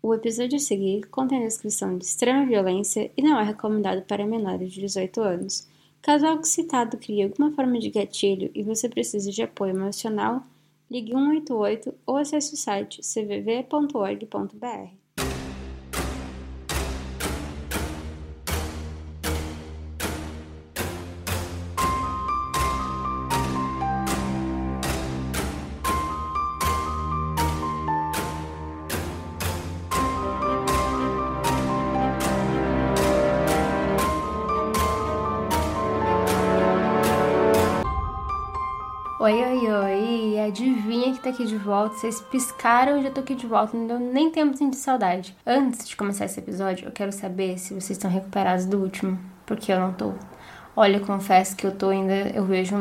O episódio a seguir contém descrição de extrema violência e não é recomendado para menores de 18 anos. Caso algo citado crie alguma forma de gatilho e você precise de apoio emocional, ligue 188 ou acesse o site cvv.org.br. Oi, adivinha que tá aqui de volta? Vocês piscaram e já tô aqui de volta, não deu nem tempo de sentir saudade. Antes de começar esse episódio, eu quero saber se vocês estão recuperados do último, porque eu não tô. Olha, eu confesso que eu tô ainda, eu vejo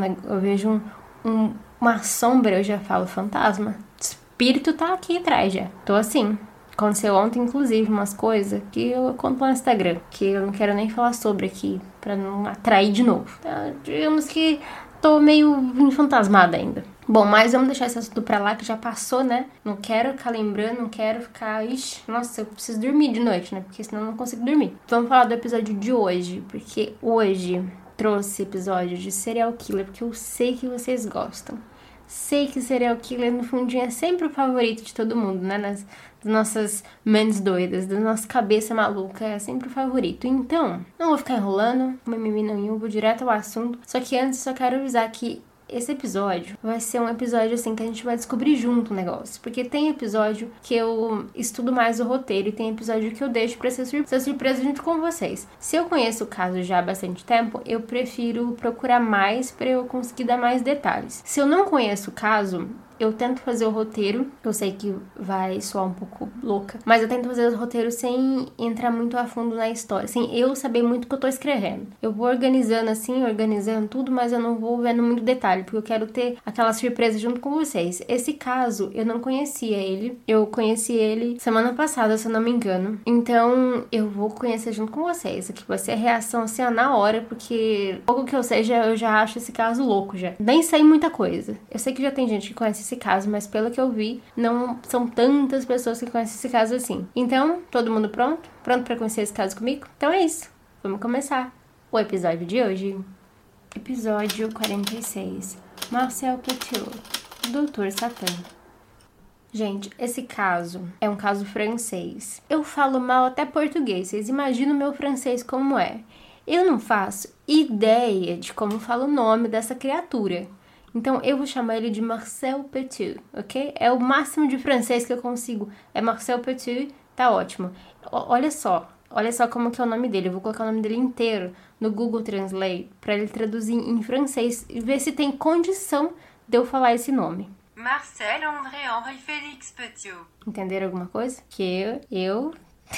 uma sombra, eu já falo fantasma. Espírito tá aqui atrás já, tô assim. Aconteceu ontem, inclusive, umas coisas que eu conto lá no Instagram, que eu não quero nem falar sobre aqui, pra não atrair de novo. Então, digamos que tô meio fantasmada ainda. Bom, mas vamos deixar esse assunto pra lá, que já passou, né? Não quero ficar lembrando, não quero ficar... Ixi, nossa, eu preciso dormir de noite, né? Porque senão eu não consigo dormir. Vamos falar do episódio de hoje, porque hoje trouxe episódio de serial killer, porque eu sei que vocês gostam. Sei que serial killer, no fundinho, é sempre o favorito de todo mundo, né? Das nossas mentes doidas, da nossa cabeça maluca, é sempre o favorito. Então, não vou ficar enrolando, mimimi nenhum, vou direto ao assunto. Só que antes, só quero avisar que esse episódio vai ser um episódio, assim, que a gente vai descobrir junto o negócio. Porque tem episódio que eu estudo mais o roteiro e tem episódio que eu deixo pra ser surpresa junto com vocês. Se eu conheço o caso já há bastante tempo, eu prefiro procurar mais pra eu conseguir dar mais detalhes. Se eu não conheço o caso, eu tento fazer o roteiro, eu sei que vai soar um pouco louca, mas eu tento fazer o roteiro sem entrar muito a fundo na história, sem eu saber muito o que eu tô escrevendo. Eu vou organizando assim, organizando tudo, mas eu não vou vendo muito detalhe, porque eu quero ter aquela surpresa junto com vocês. Esse caso, eu não conhecia ele, eu conheci ele semana passada, se eu não me engano, então eu vou conhecer junto com vocês. Aqui vai ser a reação assim, ó, na hora, porque pouco que eu seja, eu já acho esse caso louco já. Nem sei muita coisa. Eu sei que já tem gente que conhece esse caso, mas pelo que eu vi, não são tantas pessoas que conhecem esse caso assim. Então, todo mundo pronto? Pronto pra conhecer esse caso comigo? Então é isso. Vamos começar o episódio de hoje. Episódio 46. Marcel Petiot, Doutor Satã. Gente, esse caso é um caso francês. Eu falo mal até português, vocês imaginam o meu francês como é. Eu não faço ideia de como fala o nome dessa criatura. Então, eu vou chamar ele de Marcel Petiot, ok? É o máximo de francês que eu consigo. É Marcel Petiot, tá ótimo. Olha só como que é o nome dele. Eu vou colocar o nome dele inteiro no Google Translate pra ele traduzir em francês e ver se tem condição de eu falar esse nome. Marcel André Henri Félix Petiot. Entenderam alguma coisa? Que eu...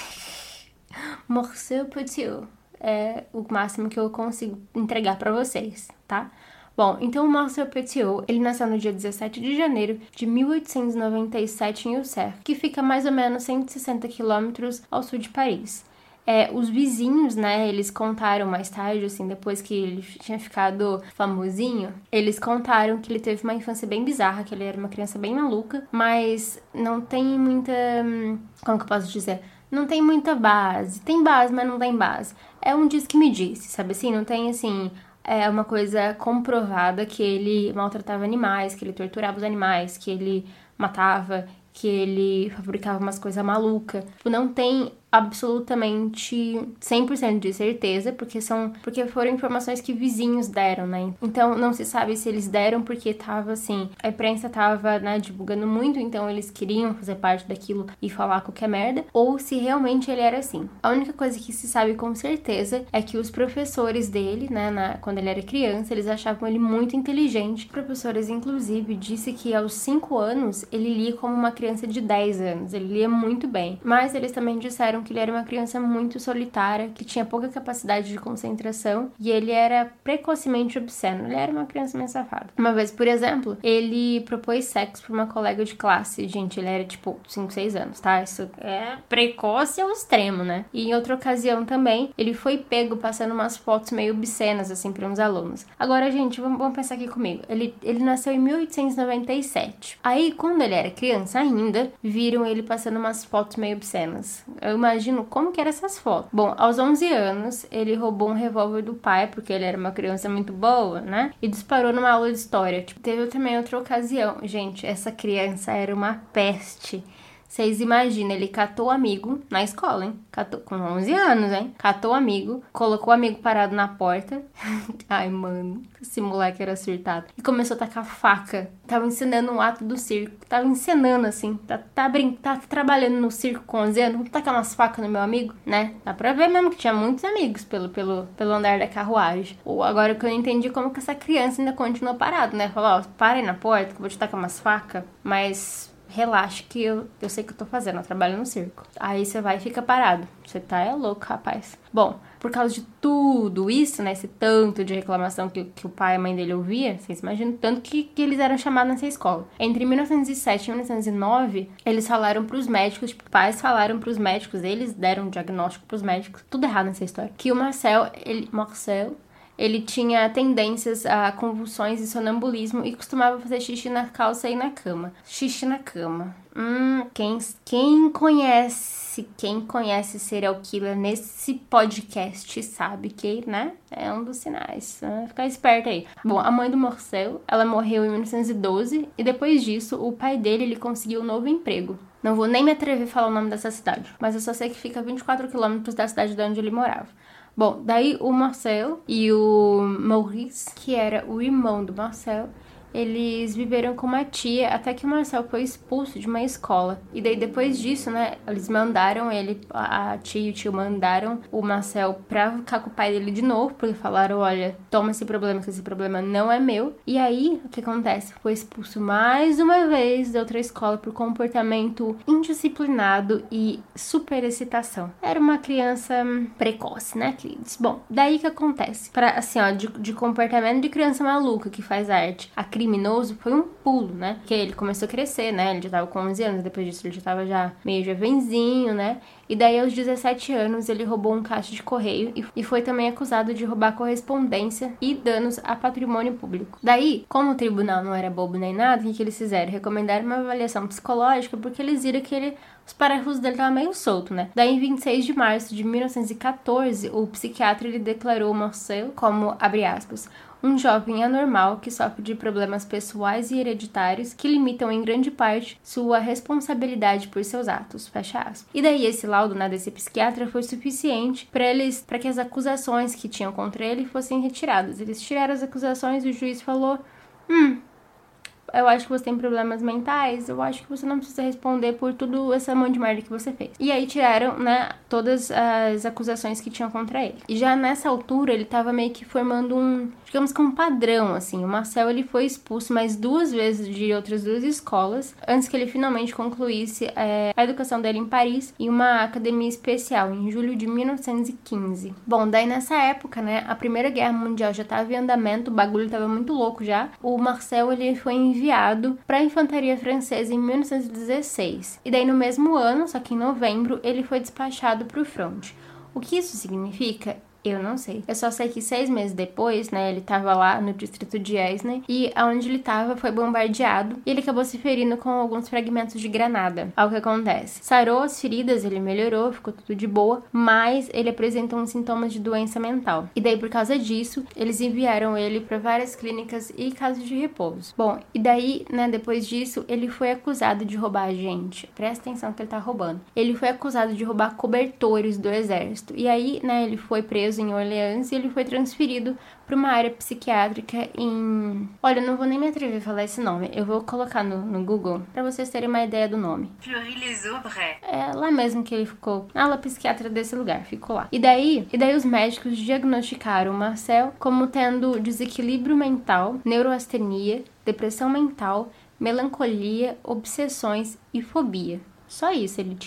Marcel Petiot é o máximo que eu consigo entregar pra vocês, tá? Bom, então o Marcel Petiot, ele nasceu no dia 17 de janeiro de 1897 em Auxerre, que fica mais ou menos 160 quilômetros ao sul de Paris. Os vizinhos, né, eles contaram mais tarde, assim, depois que ele tinha ficado famosinho, eles contaram que ele teve uma infância bem bizarra, que ele era uma criança bem maluca, mas não tem muita... Como que eu posso dizer? Não tem muita base. Tem base, mas não tem base. É um diz que me disse, sabe assim? Não tem, assim... É uma coisa comprovada que ele maltratava animais, que ele torturava os animais, que ele matava, que ele fabricava umas coisas malucas. Não tem absolutamente 100% de certeza, porque foram informações que vizinhos deram, né? Então, não se sabe se eles deram porque tava, assim, a imprensa tava, né, divulgando muito, então eles queriam fazer parte daquilo e falar qualquer merda, ou se realmente ele era assim. A única coisa que se sabe com certeza é que os professores dele, né, quando ele era criança, eles achavam ele muito inteligente. Os professores, inclusive, disse que aos 5 anos ele lia como uma criança de 10 anos, ele lia muito bem. Mas eles também disseram disseram que ele era uma criança muito solitária, que tinha pouca capacidade de concentração e ele era precocemente obsceno. Ele era uma criança meio safada. Uma vez, por exemplo, ele propôs sexo pra uma colega de classe. Gente, ele era tipo 5, 6 anos, tá? Isso é precoce ao extremo, né? E em outra ocasião também, ele foi pego passando umas fotos meio obscenas, assim, pra uns alunos. Agora, gente, vamos pensar aqui comigo. Ele nasceu em 1897. Aí, quando ele era criança ainda, viram ele passando umas fotos meio obscenas. Eu imagino como que eram essas fotos. Bom, aos 11 anos, ele roubou um revólver do pai, porque ele era uma criança muito boa, né? E disparou numa aula de história. Tipo, teve também outra ocasião. Gente, essa criança era uma peste. Vocês imaginam, ele catou o amigo na escola, hein? Catou, com 11 anos, hein? Catou o amigo, colocou o amigo parado na porta. Ai, mano, esse moleque era surtado. E começou a tacar faca. Tava ensinando um ato do circo. Tava ensinando, assim. Tá trabalhando no circo com 11 anos. Vou tacar umas facas no meu amigo, né? Dá pra ver mesmo que tinha muitos amigos pelo andar da carruagem. Ou agora que eu não entendi como que essa criança ainda continuou parado, né? Falou, ó, para aí na porta que eu vou te tacar umas facas. Mas... relaxa que eu sei o que eu tô fazendo, eu trabalho no circo. Aí você vai e fica parado. Você tá louco, rapaz. Bom, por causa de tudo isso, né, esse tanto de reclamação que o pai e a mãe dele ouvia, vocês imaginam, tanto que eles eram chamados nessa escola. Entre 1907 e 1909, eles falaram pros médicos, tipo, pais falaram pros médicos, eles deram um diagnóstico pros médicos, tudo errado nessa história, que o Marcel, ele tinha tendências a convulsões e sonambulismo e costumava fazer xixi na calça e na cama. Xixi na cama. Quem conhece serial killer nesse podcast sabe que, né, é um dos sinais. Ficar esperto aí. Bom, a mãe do Marcel, ela morreu em 1912 e depois disso, o pai dele, ele conseguiu um novo emprego. Não vou nem me atrever a falar o nome dessa cidade, mas eu só sei que fica a 24 quilômetros da cidade de onde ele morava. Bom, daí o Marcel e o Maurice, que era o irmão do Marcel, eles viveram com uma tia até que o Marcel foi expulso de uma escola. E daí depois disso, né, eles mandaram ele, a tia e o tio mandaram o Marcel pra ficar com o pai dele de novo, porque falaram, olha, toma esse problema, que esse problema não é meu. E aí, o que acontece? Foi expulso mais uma vez da outra escola por comportamento indisciplinado e superexcitação. Era uma criança precoce, né, queridos? Bom, daí que acontece? Assim, ó, de comportamento de criança maluca que faz arte, a criminoso foi um pulo, né? Porque ele começou a crescer, né? Ele já tava com 11 anos, depois disso ele já tava já meio jovenzinho, né? E daí aos 17 anos ele roubou um caixa de correio e foi também acusado de roubar correspondência e danos a patrimônio público. Daí, como o tribunal não era bobo nem nada, o que eles fizeram? Recomendaram uma avaliação psicológica porque eles viram que os parafusos dele estavam meio soltos, né? Daí, em 26 de março de 1914, o psiquiatra ele declarou Marcel como, abre aspas, um jovem anormal que sofre de problemas pessoais e hereditários que limitam em grande parte sua responsabilidade por seus atos, fecha aspas. E daí esse laudo, né, desse psiquiatra foi suficiente para que as acusações que tinham contra ele fossem retiradas. Eles tiraram as acusações e o juiz falou, eu acho que você tem problemas mentais, eu acho que você não precisa responder por tudo essa monte de merda que você fez. E aí tiraram, né, todas as acusações que tinham contra ele. E já nessa altura, ele tava meio que formando digamos que um padrão, assim. O Marcel, ele foi expulso mais 2 vezes de outras 2 escolas, antes que ele finalmente concluísse a educação dele em Paris, em uma academia especial, em julho de 1915. Bom, daí nessa época, né, a Primeira Guerra Mundial já tava em andamento, o bagulho tava muito louco já. O Marcel, ele foi enviado para a infantaria francesa em 1916. E daí no mesmo ano, só que em novembro, ele foi despachado para o front. O que isso significa? Eu não sei. Eu só sei que 6 meses depois, né, ele tava lá no distrito de Aisne e aonde ele tava foi bombardeado e ele acabou se ferindo com alguns fragmentos de granada. Olha o que acontece. Sarou as feridas, ele melhorou, ficou tudo de boa, mas ele apresentou uns sintomas de doença mental. E daí, por causa disso, eles enviaram ele para várias clínicas e casas de repouso. Bom, e daí, né, depois disso, ele foi acusado de roubar gente. Presta atenção que ele tá roubando. Ele foi acusado de roubar cobertores do exército. E aí, né, ele foi preso em Orleans e ele foi transferido para uma área psiquiátrica em... Olha, eu não vou nem me atrever a falar esse nome. Eu vou colocar no Google para vocês terem uma ideia do nome. Fleury-les-Aubrais. É lá mesmo que ele ficou. A ala psiquiatra desse lugar, ficou lá. E daí os médicos diagnosticaram o Marcel como tendo desequilíbrio mental, neuroastenia, depressão mental, melancolia, obsessões e fobia. Só isso ele tinha.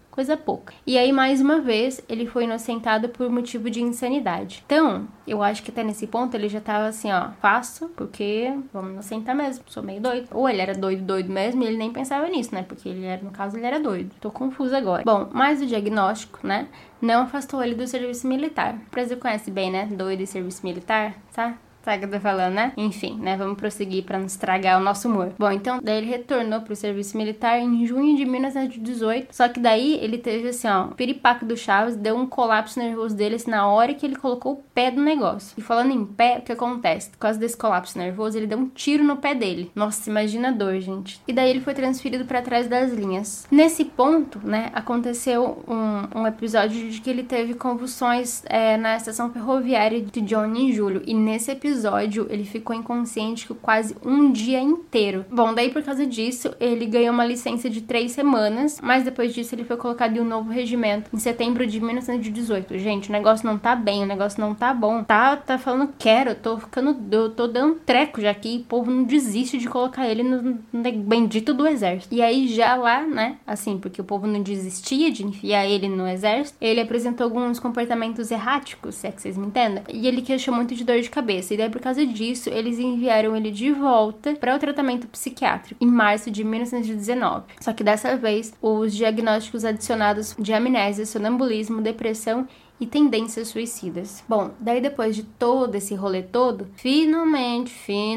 coisa pouca. E aí, mais uma vez, ele foi inocentado por motivo de insanidade. Então, eu acho que até nesse ponto ele já tava assim, ó, faço, porque vamos inocentar mesmo, sou meio doido. Ou ele era doido mesmo e ele nem pensava nisso, né? Porque ele era, no caso, ele era doido. Tô confusa agora. Bom, mas o diagnóstico, né, não afastou ele do serviço militar. O Brasil conhece bem, né? Doido e serviço militar, tá? Sabe o que eu tô falando, né? Enfim, né? Vamos prosseguir pra não estragar o nosso humor. Bom, então, daí ele retornou pro serviço militar em junho de 1918. Só que daí ele teve, assim, ó, o piripaque do Chaves, deu um colapso nervoso dele, assim, na hora que ele colocou o pé do negócio. E falando em pé, o que acontece? Por causa desse colapso nervoso, ele deu um tiro no pé dele. Nossa, imagina a dor, gente. E daí ele foi transferido pra trás das linhas. Nesse ponto, né, aconteceu um episódio de que ele teve convulsões na estação ferroviária de Johnny em julho. E nesse episódio, ele ficou inconsciente quase um dia inteiro. Bom, daí por causa disso, ele ganhou uma licença de 3 semanas, mas depois disso ele foi colocado em um novo regimento em setembro de 1918. Gente, o negócio não tá bem, o negócio não tá bom. Tá falando eu tô dando treco já aqui, o povo não desiste de colocar ele no bendito do exército. E aí já lá, né, assim, porque o povo não desistia de enfiar ele no exército, ele apresentou alguns comportamentos erráticos, se é que vocês me entendem, e ele queixou muito de dor de cabeça. E daí, por causa disso, eles enviaram ele de volta para o tratamento psiquiátrico em março de 1919. Só que dessa vez, os diagnósticos adicionados de amnésia, sonambulismo, depressão e tendências suicidas. Bom, daí depois de todo esse rolê todo, finalmente,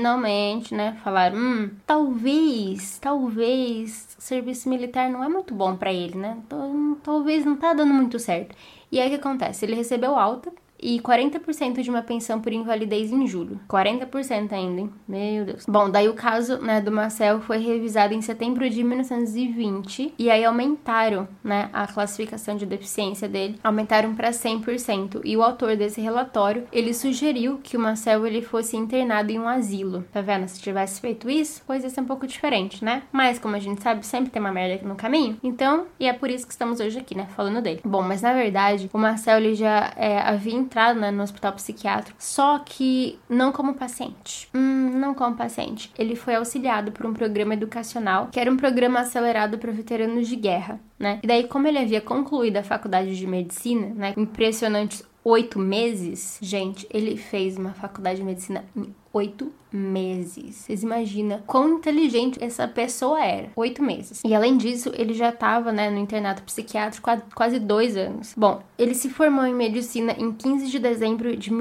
né, falaram, talvez o serviço militar não é muito bom pra ele, né? Talvez não tá dando muito certo. E aí o que acontece? Ele recebeu alta e 40% de uma pensão por invalidez em julho. 40% ainda, hein? Meu Deus. Bom, daí o caso, né, do Marcel foi revisado em setembro de 1920 e aí aumentaram, né, a classificação de deficiência dele, aumentaram para 100%. E o autor desse relatório, ele sugeriu que o Marcel ele fosse internado em um asilo. Tá vendo? Se tivesse feito isso, coisa ia ser um pouco diferente, né? Mas como a gente sabe, sempre tem uma merda aqui no caminho. Então, e é por isso que estamos hoje aqui, né, falando dele. Bom, mas na verdade, o Marcel ele já havia entrado, né, no hospital psiquiátrico, só que não como paciente. Não como paciente. Ele foi auxiliado por um programa educacional, que era um programa acelerado para veteranos de guerra, né? E daí, como ele havia concluído a faculdade de medicina, né, impressionantes 8 meses, gente, ele fez uma faculdade de medicina em 8 meses. Vocês imaginam quão inteligente essa pessoa era. 8 meses. E além disso, ele já estava, né, no internato psiquiátrico há quase 2 anos. Bom, ele se formou em medicina em 15 de dezembro de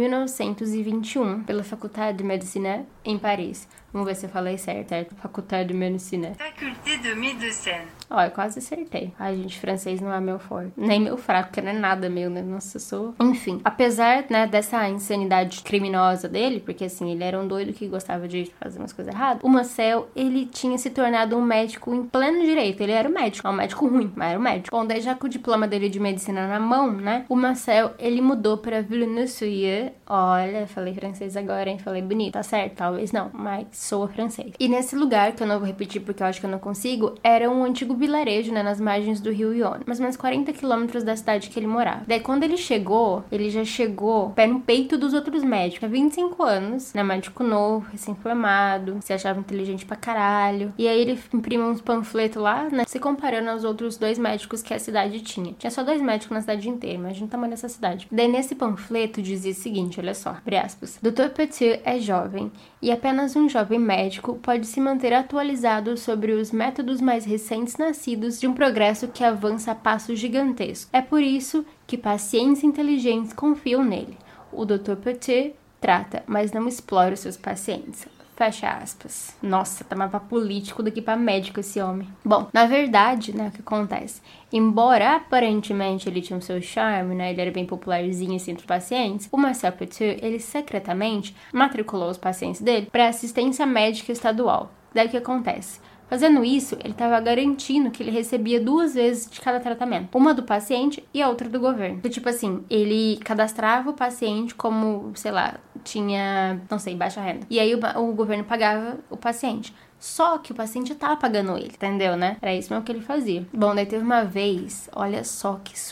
1921 pela Faculdade de Medicina em Paris. Vamos ver se eu falei certo? Faculdade de Medicina. Faculté de médecine. Ó, eu quase acertei. Ai, gente, francês não é meu forte. Nem meu fraco, porque não é nada meu, né? Nossa, eu sou... Enfim, apesar, né, dessa insanidade criminosa dele, porque, assim, ele era um doido que gostava de fazer umas coisas erradas, o Marcel, ele tinha se tornado um médico em pleno direito. Ele era um médico ruim, mas era um médico. Bom, daí já com o diploma dele de medicina na mão, né, o Marcel, ele mudou pra Villeneuve-sur-Yeu. Olha, falei francês agora, hein? Falei bonito, tá certo? Talvez não, mas soa francês. E nesse lugar, que eu não vou repetir porque eu acho que eu não consigo, era um antigo vilarejo, né, nas margens do rio Yonne, mais ou menos 40 quilômetros da cidade que ele morava. Daí quando ele já chegou pé no peito dos outros médicos. Tinha 25 anos, né, médico novo, recém-formado, se achava inteligente pra caralho. E aí ele imprimiu uns panfletos lá, né, se comparando aos outros 2 médicos que a cidade tinha. Tinha só 2 médicos na cidade inteira, imagina o tamanho dessa cidade. Daí nesse panfleto dizia o seguinte, olha só, abre aspas. Dr. Petit é jovem e apenas um jovem médico pode se manter atualizado sobre os métodos mais recentes nascidos de um progresso que avança a passos gigantescos. É por isso que pacientes inteligentes confiam nele. O Dr. Petit trata, mas não explora os seus pacientes. Fecha aspas. Nossa, tá mais pra político do que pra médico esse homem. Bom, na verdade, né, o que acontece? Embora aparentemente ele tinha o seu charme, né, ele era bem popularzinho assim, entre os pacientes, o Marcel Petit, ele secretamente matriculou os pacientes dele pra assistência médica estadual. Daí o que acontece? Fazendo isso, ele estava garantindo que ele recebia 2 vezes de cada tratamento. Uma do paciente e a outra do governo. Tipo assim, ele cadastrava o paciente como, sei lá, tinha, não sei, baixa renda. E aí o governo pagava o paciente. Só que o paciente tava pagando ele, entendeu, né? Era isso mesmo que ele fazia. Bom, daí teve uma vez, olha só que surtada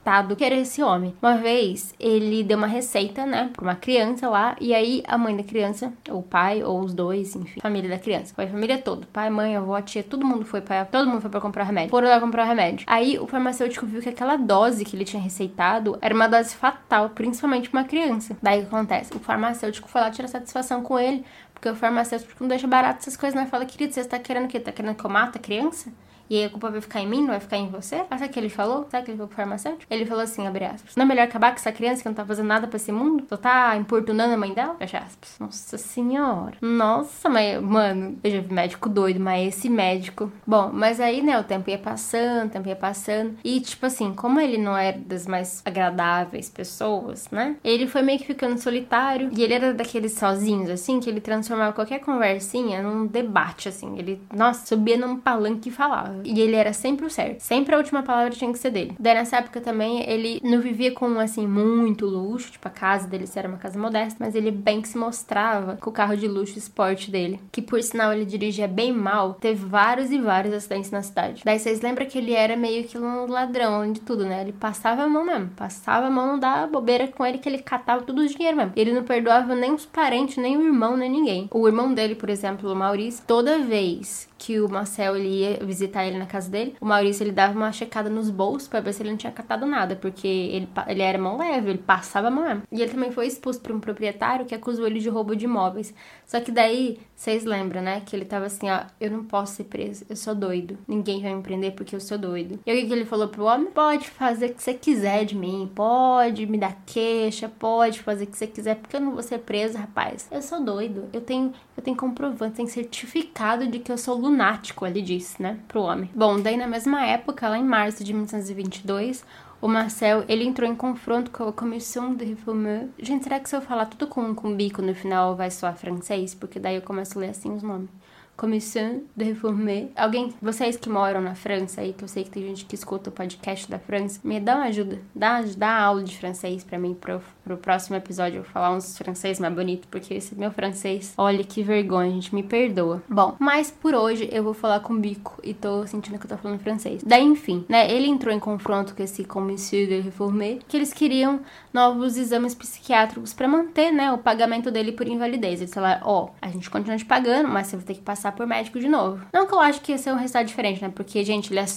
coitado, que era esse homem. Uma vez, ele deu uma receita, né, pra uma criança lá, e aí a mãe da criança, ou o pai, ou os dois, enfim, família da criança. Foi a família toda, pai, mãe, avó, tia, todo mundo foi pra comprar remédio. Foram lá comprar remédio. Aí o farmacêutico viu que aquela dose que ele tinha receitado era uma dose fatal, principalmente pra uma criança. Daí o que acontece? O farmacêutico foi lá tirar satisfação com ele, porque o farmacêutico não deixa barato essas coisas, né? Fala, querido, você tá querendo o quê? Tá querendo que eu mate a criança? E aí a culpa vai ficar em mim, não vai ficar em você? Sabe o que ele falou? Sabe o que ele falou pro farmacêutico? Ele falou assim, abre aspas, não é melhor acabar com essa criança que não tá fazendo nada pra esse mundo? Só tá importunando a mãe dela? Fecha aspas. Nossa senhora. Nossa, mas, mano, eu já vi médico doido, mas esse médico... Bom, mas aí, né, o tempo ia passando. E, tipo assim, como ele não era das mais agradáveis pessoas, né? Ele foi meio que ficando solitário. E ele era daqueles sozinhos, assim, que ele transformava qualquer conversinha num debate, assim. Ele, nossa, subia num palanque e falava. E ele era sempre o certo. Sempre a última palavra tinha que ser dele. Daí nessa época também ele não vivia com, assim, muito luxo. Tipo, a casa dele era uma casa modesta. Mas ele bem que se mostrava com o carro de luxo esporte dele. Que por sinal ele dirigia bem mal. Teve vários e vários acidentes na cidade. Daí vocês lembram que ele era meio que um ladrão, além de tudo, né? Ele passava a mão mesmo. Passava a mão, não dava bobeira com ele, que ele catava todo o dinheiro mesmo. Ele não perdoava nem os parentes, nem o irmão, nem ninguém. O irmão dele, por exemplo, o Maurício, toda vez que o Marcel ele ia visitar ele na casa dele, o Maurício ele dava uma checada nos bolsos pra ver se ele não tinha catado nada, porque ele era mão leve, ele passava a mão mesmo. E ele também foi expulso por um proprietário que acusou ele de roubo de imóveis. Só que daí, vocês lembram, né, que ele tava assim, ó, eu não posso ser preso, eu sou doido, ninguém vai me prender porque eu sou doido. E o que ele falou pro homem? Pode fazer o que você quiser de mim, pode me dar queixa, pode fazer o que você quiser, porque eu não vou ser preso, rapaz. Eu sou doido, eu tenho comprovante, tem certificado de que eu sou lunático, ele disse, né, pro homem. Bom, daí na mesma época, lá em março de 1922, o Marcel, ele entrou em confronto com a Commission de Réforme. Gente, será que se eu falar tudo com bico no final vai soar francês? Porque daí eu começo a ler assim os nomes. Commission de Réforme. Alguém, vocês que moram na França aí, que eu sei que tem gente que escuta o podcast da França, me dá uma ajuda. Dá aula de francês pra mim, pro próximo episódio eu vou falar uns francês mais bonitos, porque esse meu francês, olha que vergonha, gente, me perdoa. Bom, mas por hoje eu vou falar com bico e tô sentindo que eu tô falando francês. Daí, enfim, né, ele entrou em confronto com esse Commission de Réforme, que eles queriam novos exames psiquiátricos pra manter, né, o pagamento dele por invalidez. Eles falaram, ó, a gente continua te pagando, mas você vai ter que passar por médico de novo. Não que eu acho que ia ser um resultado diferente, né? Porque, gente, ele é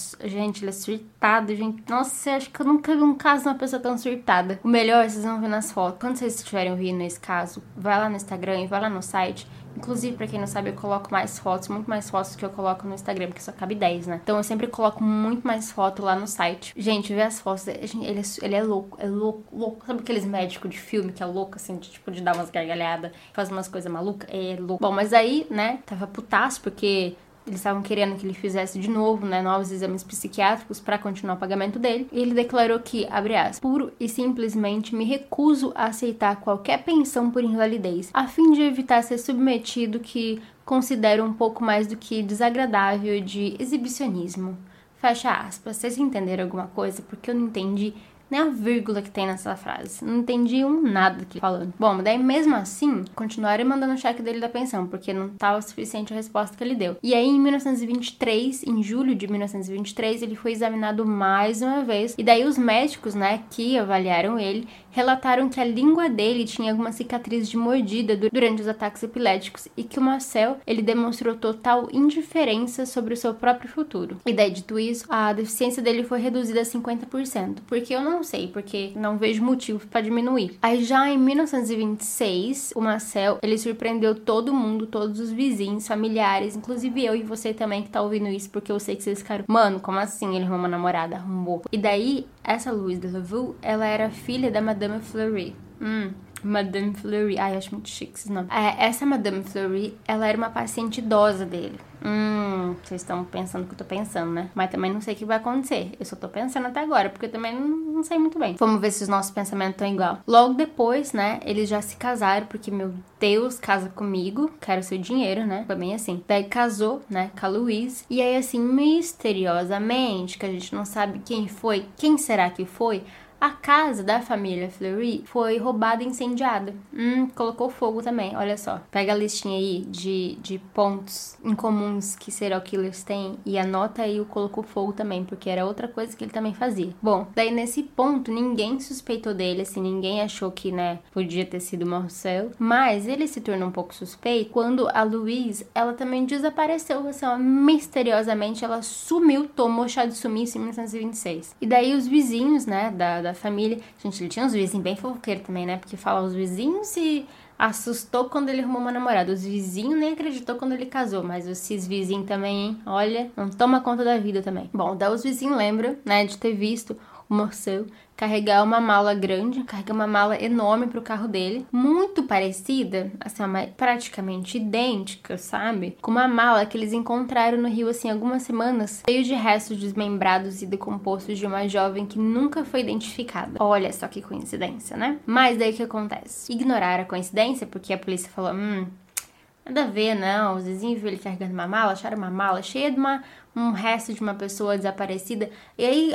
surtado, gente. Nossa, eu acho que eu nunca vi um caso de uma pessoa tão surtada. O melhor, vocês vão ver nas fotos. Quando vocês estiverem ouvindo esse caso, vai lá no Instagram e vai lá no site. Inclusive, pra quem não sabe, eu coloco mais fotos, muito mais fotos do que eu coloco no Instagram, porque só cabe 10, né? Então eu sempre coloco muito mais foto lá no site. Gente, vê as fotos. Ele é louco, louco. Sabe aqueles médicos de filme que é louco, assim, de dar umas gargalhadas, faz umas coisas malucas? É louco. Bom, mas aí, né, tava putaço, porque eles estavam querendo que ele fizesse de novo, né, novos exames psiquiátricos para continuar o pagamento dele. E ele declarou que, abre aspas, puro e simplesmente me recuso a aceitar qualquer pensão por invalidez, a fim de evitar ser submetido que considero um pouco mais do que desagradável de exibicionismo. Fecha aspas. Vocês entenderam alguma coisa? Porque eu não entendi nem a vírgula que tem nessa frase. Não entendi nada que ele falando. Bom, daí mesmo assim, continuaram mandando o cheque dele da pensão, porque não estava suficiente a resposta que ele deu. E aí, em 1923, em julho de 1923, ele foi examinado mais uma vez. E daí os médicos, né, que avaliaram ele, relataram que a língua dele tinha alguma cicatriz de mordida durante os ataques epiléticos e que o Marcel, ele demonstrou total indiferença sobre o seu próprio futuro. E daí, dito isso, a deficiência dele foi reduzida a 50%, porque eu não sei, porque não vejo motivo para diminuir. Aí já em 1926, o Marcel, ele surpreendeu todo mundo, todos os vizinhos, familiares, inclusive eu e você também que tá ouvindo isso, porque eu sei que vocês ficaram, mano, como assim ele arrumou uma namorada? Arrumou. E daí, essa Louise de Lavaux, ela era filha da Madame Fleury. Madame Fleury. Ai, acho muito chique esse nome. Essa Madame Fleury, ela era uma paciente idosa dele. Vocês estão pensando o que eu tô pensando, né? Mas também não sei o que vai acontecer. Eu só tô pensando até agora, porque eu também não sei muito bem. Vamos ver se os nossos pensamentos estão igual. Logo depois, né, eles já se casaram, porque, meu Deus, casa comigo, quero seu dinheiro, né? Foi bem assim. Daí casou, né, com a Louise. E aí, assim, misteriosamente, que a gente não sabe quem foi, quem será que foi, A casa da família Fleury foi roubada e incendiada. Colocou fogo também, olha só. Pega a listinha aí de pontos incomuns que serial killers têm e anota aí o colocou fogo também, porque era outra coisa que ele também fazia. Bom, daí nesse ponto ninguém suspeitou dele, assim, ninguém achou que, né, podia ter sido Marcel, mas ele se tornou um pouco suspeito quando a Louise, ela também desapareceu, assim, ó, misteriosamente ela sumiu, tomou chá de sumiço em 1926. E daí os vizinhos, né, da família, gente, ele tinha uns vizinhos bem fofoqueiros também, né, porque fala os vizinhos se assustou quando ele arrumou uma namorada. Os vizinhos nem acreditou quando ele casou, mas esses vizinhos também, hein? Olha, não toma conta da vida também. Bom, daí os vizinhos lembram, né, de ter visto o Marcel carregar uma mala grande, carregar uma mala enorme pro carro dele, muito parecida, assim, praticamente idêntica, sabe? Com uma mala que eles encontraram no rio, assim, algumas semanas, cheio de restos desmembrados e decompostos de uma jovem que nunca foi identificada. Olha só que coincidência, né? Mas daí o que acontece? Ignoraram a coincidência, porque a polícia falou, nada a ver, não. Os vizinhos viram ele carregando uma mala, acharam uma mala cheia de um resto de uma pessoa desaparecida. E aí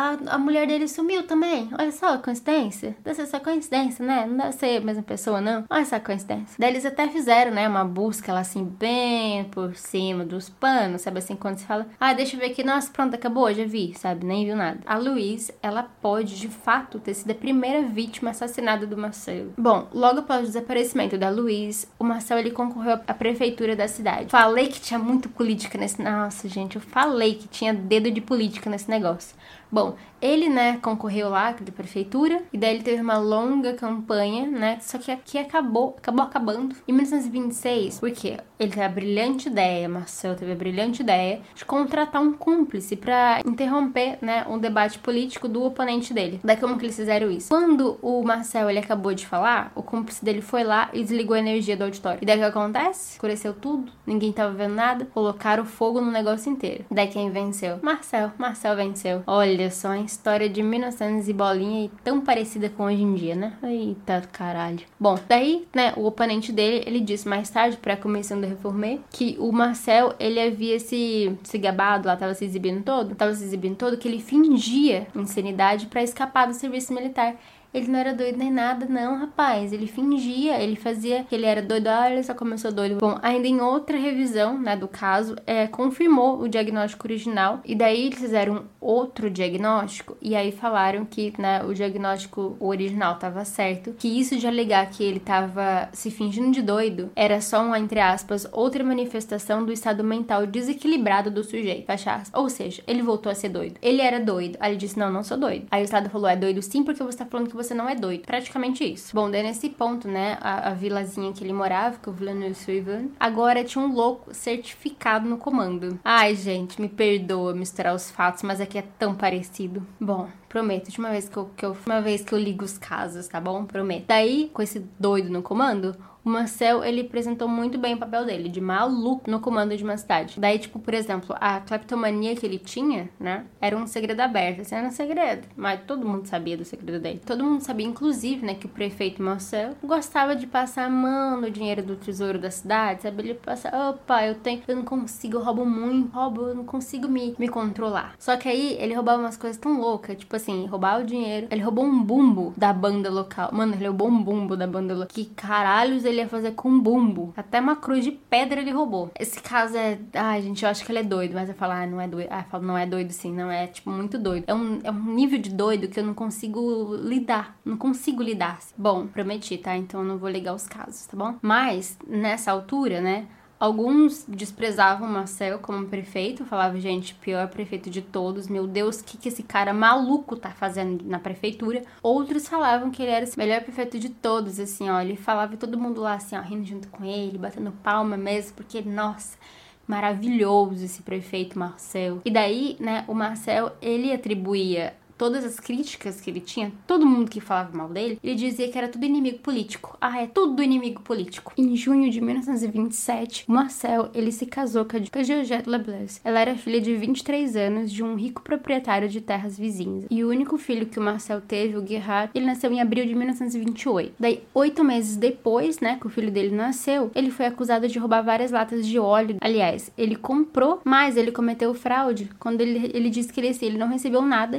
a mulher dele sumiu também. Olha só a coincidência. Deve ser só coincidência, né? Não deve ser a mesma pessoa, não. Olha só a coincidência. Daí eles até fizeram, né, uma busca lá assim, bem por cima dos panos, sabe assim, quando se fala, deixa eu ver aqui, nossa, pronto, acabou, já vi, sabe? Nem viu nada. A Louise, ela pode, de fato, ter sido a primeira vítima assassinada do Marcel. Bom, logo após o desaparecimento da Louise, o Marcel, ele concorreu à prefeitura da cidade. Falei que tinha muito política nesse... Nossa, gente, eu falei que tinha dedo de política nesse negócio. Bom, ele, né, concorreu lá da prefeitura, e daí ele teve uma longa campanha, né, só que aqui acabou acabando em 1926, porque ele teve a brilhante ideia, Marcel teve a brilhante ideia de contratar um cúmplice pra interromper, né, um debate político do oponente dele. Daí como que eles fizeram isso? Quando o Marcel, ele acabou de falar, o cúmplice dele foi lá e desligou a energia do auditório. E daí o que acontece? Escureceu tudo, ninguém tava vendo nada, colocaram fogo no negócio inteiro. Daí quem venceu? Marcel venceu. Olha só, a história de 1900 e bolinha e tão parecida com hoje em dia, né? Eita caralho. Bom, daí, né, o oponente dele, ele disse mais tarde pra comissão do Reformé que o Marcel, ele havia se gabado lá, tava se exibindo todo, que ele fingia insanidade pra escapar do serviço militar. Ele não era doido nem nada, não, rapaz. Ele fingia, ele fazia que ele era doido. Ele só começou doido. Bom, ainda em outra revisão, né, do caso, confirmou o diagnóstico original. E daí eles fizeram outro diagnóstico. E aí falaram que, né, o diagnóstico original tava certo. Que isso de alegar que ele tava se fingindo de doido era só uma, entre aspas, outra manifestação do estado mental desequilibrado do sujeito. Fecha aspas. Ou seja, ele voltou a ser doido. Ele era doido. Aí ele disse, não sou doido. Aí o estado falou, é doido sim, porque você tá falando que você não é doido. Praticamente isso. Bom, daí nesse ponto, né, a vilazinha que ele morava, que é o Villeneuve-sur-Yonne, agora tinha um louco certificado no comando. Ai, gente, me perdoa misturar os fatos, mas aqui é tão parecido. Bom, prometo, de uma vez que eu ligo os casos, tá bom? Prometo. Daí, com esse doido no comando, o Marcel, ele apresentou muito bem o papel dele, de maluco no comando de uma cidade. Daí, tipo, por exemplo, a cleptomania que ele tinha, né, era um segredo aberto. Assim, era um segredo, mas todo mundo sabia do segredo dele. Todo mundo sabia, inclusive, né, que o prefeito Marcel gostava de passar a mão no dinheiro do tesouro da cidade, sabe? Ele passa, opa, eu não consigo, eu roubo muito, eu não consigo me controlar. Só que aí, ele roubava umas coisas tão loucas, tipo assim, roubar o dinheiro. Ele roubou um bumbo da banda local. Mano, ele roubou um bumbo da banda local. Que caralhos ele ia fazer com um bumbo? Até uma cruz de pedra ele roubou. Esse caso é... Ai, gente, eu acho que ele é doido. Mas eu falo, não é doido. Eu falo, não é doido sim. Não é, tipo, muito doido. É um nível de doido que eu não consigo lidar. Não consigo lidar. Bom, prometi, tá? Então eu não vou ligar os casos, tá bom? Mas, nessa altura, né, alguns desprezavam Marcel como prefeito, falavam, gente, pior prefeito de todos, meu Deus, o que esse cara maluco tá fazendo na prefeitura? Outros falavam que ele era o melhor prefeito de todos, assim, ó, ele falava e todo mundo lá, assim, ó, rindo junto com ele, batendo palma mesmo, porque, nossa, maravilhoso esse prefeito Marcel. E daí, né, o Marcel, ele atribuía todas as críticas que ele tinha, todo mundo que falava mal dele, ele dizia que era tudo inimigo político. É tudo inimigo político. Em junho de 1927, o Marcel, ele se casou com a Georgette Leblaise. Ela era filha de 23 anos de um rico proprietário de terras vizinhas. E o único filho que o Marcel teve, o Gerhard, ele nasceu em abril de 1928. Daí, 8 meses depois, né, que o filho dele nasceu, ele foi acusado de roubar várias latas de óleo. Aliás, ele comprou, mas ele cometeu fraude quando ele disse que ele não recebeu nada e ele queria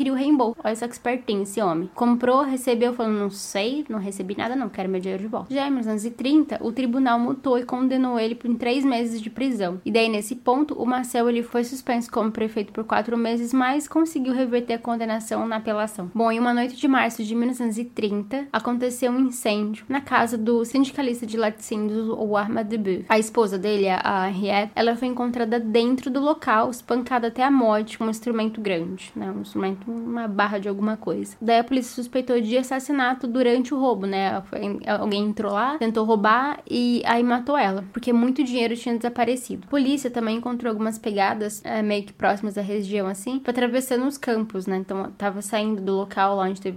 queria o reembolso. Olha só que espertinho esse homem. Comprou, recebeu, falou, não sei, não recebi nada não, quero meu dinheiro de volta. Já em 1930, o tribunal multou e condenou ele por 3 meses de prisão. E daí, nesse ponto, o Marcel, ele foi suspenso como prefeito por 4 meses, mas conseguiu reverter a condenação na apelação. Bom, em uma noite de março de 1930, aconteceu um incêndio na casa do sindicalista de laticínios, o Armand Debout. A esposa dele, a Henriette, ela foi encontrada dentro do local, espancada até a morte com um instrumento grande, né? Um instrumento, uma barra de alguma coisa. Daí a polícia suspeitou de assassinato durante o roubo, né? Alguém entrou lá, tentou roubar e aí matou ela, porque muito dinheiro tinha desaparecido. A polícia também encontrou algumas pegadas meio que próximas da região, assim, atravessando os campos, né? Então, tava saindo do local lá onde teve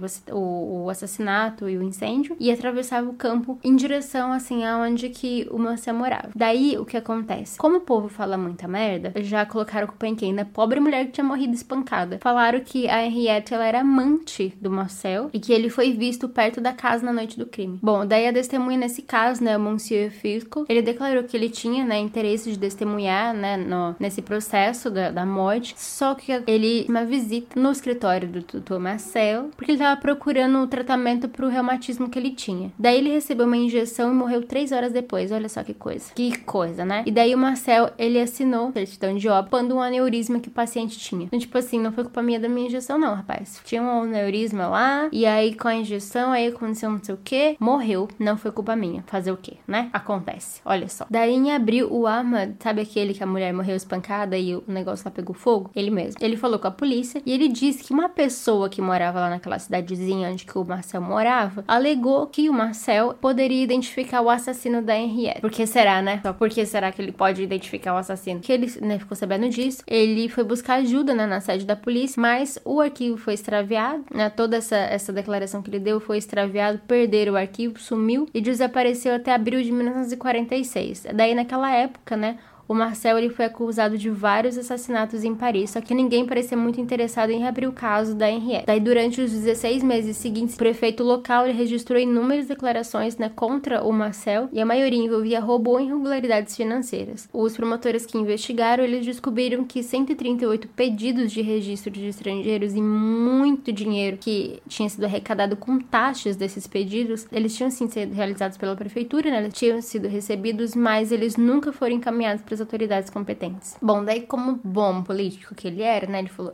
o assassinato e o incêndio e atravessava o campo em direção, assim, aonde que o Marcel morava. Daí, o que acontece? Como o povo fala muita merda, já colocaram a culpa em quem? Na pobre mulher que tinha morrido espancada. Falaram que a Henriette, ela era amante do Marcel e que ele foi visto perto da casa na noite do crime. Bom, daí a testemunha nesse caso, né, o Monsieur Fisco, ele declarou que ele tinha, né, interesse de testemunhar, né, nesse processo da morte, só que ele uma visita no escritório do Dr. Marcel, porque ele tava procurando o tratamento pro reumatismo que ele tinha. Daí ele recebeu uma injeção e morreu 3 horas depois. Olha só que coisa. Que coisa, né? E daí o Marcel, ele assinou certidão de óbito quando um aneurisma que o paciente tinha. Então, tipo assim, não foi culpa minha da minha injeção, não, rapaz. Tinha um aneurisma lá, e aí com a injeção, aí aconteceu não sei o que, morreu. Não foi culpa minha. Fazer o quê, né? Acontece. Olha só. Daí em abril, o Ahmad, sabe aquele que a mulher morreu espancada e o negócio lá pegou fogo? Ele mesmo. Ele falou com a polícia e ele disse que uma pessoa que morava lá naquela cidadezinha onde que o Marcel morava, alegou que o Marcel poderia identificar o assassino da Henriette. Por que será, né? Só por que será que ele pode identificar o assassino? Que ele, né, ficou sabendo disso. Ele foi buscar ajuda, né, na sede da polícia, mas o arquivo foi extraviado, né? Toda essa declaração que ele deu foi extraviado, perderam o arquivo, sumiu e desapareceu até abril de 1946. Daí, naquela época, né, o Marcel, ele foi acusado de vários assassinatos em Paris, só que ninguém parecia muito interessado em reabrir o caso da Henriette. Daí, durante os 16 meses seguintes, o prefeito local ele registrou inúmeras declarações, né, contra o Marcel, e a maioria envolvia roubo ou irregularidades financeiras. Os promotores que investigaram, eles descobriram que 138 pedidos de registro de estrangeiros e muito dinheiro que tinha sido arrecadado com taxas desses pedidos, eles tinham sim sido realizados pela prefeitura, né, eles tinham sido recebidos, mas eles nunca foram encaminhados para as autoridades competentes. Bom, daí como bom político que ele era, né, ele falou,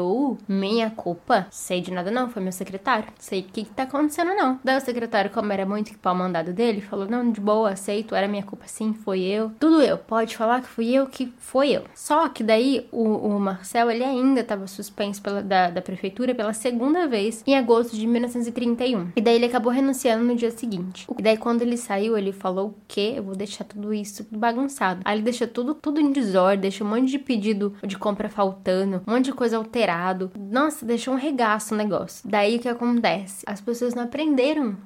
minha culpa, sei de nada não, foi meu secretário, sei o que tá acontecendo não. Daí o secretário, como era muito que pau mandado dele, falou, não, de boa, aceito, era minha culpa sim, foi eu, tudo eu, pode falar que fui eu, que foi eu. Só que daí o Marcel, ele ainda estava suspenso da prefeitura pela segunda vez em agosto de 1931. E daí ele acabou renunciando no dia seguinte. E daí quando ele saiu, ele falou o quê? Eu vou deixar tudo isso bagunçado. Aí ele deixou tudo em desordem, deixou um monte de pedido de compra faltando, um monte de coisa alterado. Nossa, deixou um regaço o negócio. Daí o que acontece? As pessoas não aprenderam.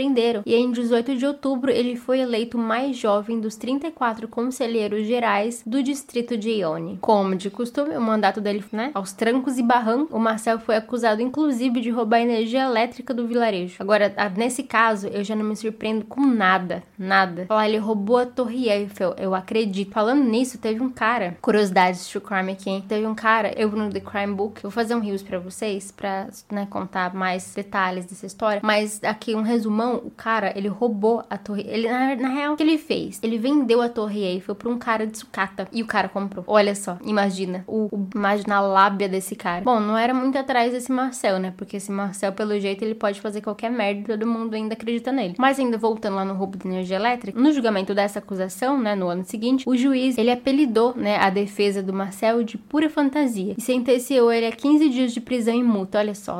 E aí, em 18 de outubro, ele foi eleito o mais jovem dos 34 conselheiros gerais do distrito de Yonne. Como de costume, o mandato dele, né, aos trancos e barrancos, o Marcel foi acusado, inclusive, de roubar a energia elétrica do vilarejo. Agora, nesse caso, eu já não me surpreendo com nada. Falar, ele roubou a Torre Eiffel, eu acredito. Falando nisso, teve um cara, curiosidades true crime aqui, hein? Teve um cara, eu no The Crime Book, vou fazer um reels pra vocês, pra, né, contar mais detalhes dessa história, mas aqui um resumão, o cara, ele roubou a torre, ele, na real, o que ele fez? Ele vendeu a Torre Eiffel pra um cara de sucata, e o cara comprou. Olha só, imagina, imagina a lábia desse cara. Bom, não era muito atrás desse Marcel, né, porque esse Marcel, pelo jeito, ele pode fazer qualquer merda e todo mundo ainda acredita nele. Mas ainda voltando lá no roubo de energia elétrica, no julgamento dessa acusação, né, no ano seguinte, o juiz, ele apelidou, né, a defesa do Marcel de pura fantasia e sentenciou ele a 15 dias de prisão e multa. Olha só,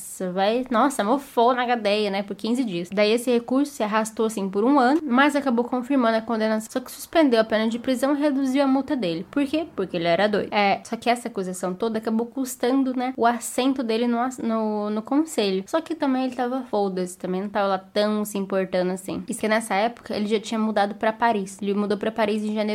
nossa, mofou na cadeia, né, por 15 dias. Daí esse recurso se arrastou, assim, por um ano, mas acabou confirmando a condenação, só que suspendeu a pena de prisão e reduziu a multa dele. Por quê? Porque ele era doido. Só que essa acusação toda acabou custando, né, o assento dele no conselho. Só que também ele tava foda-se, também não tava lá tão se importando assim. Isso que nessa época ele já tinha mudado pra Paris. Ele mudou pra Paris em janeiro de 1931.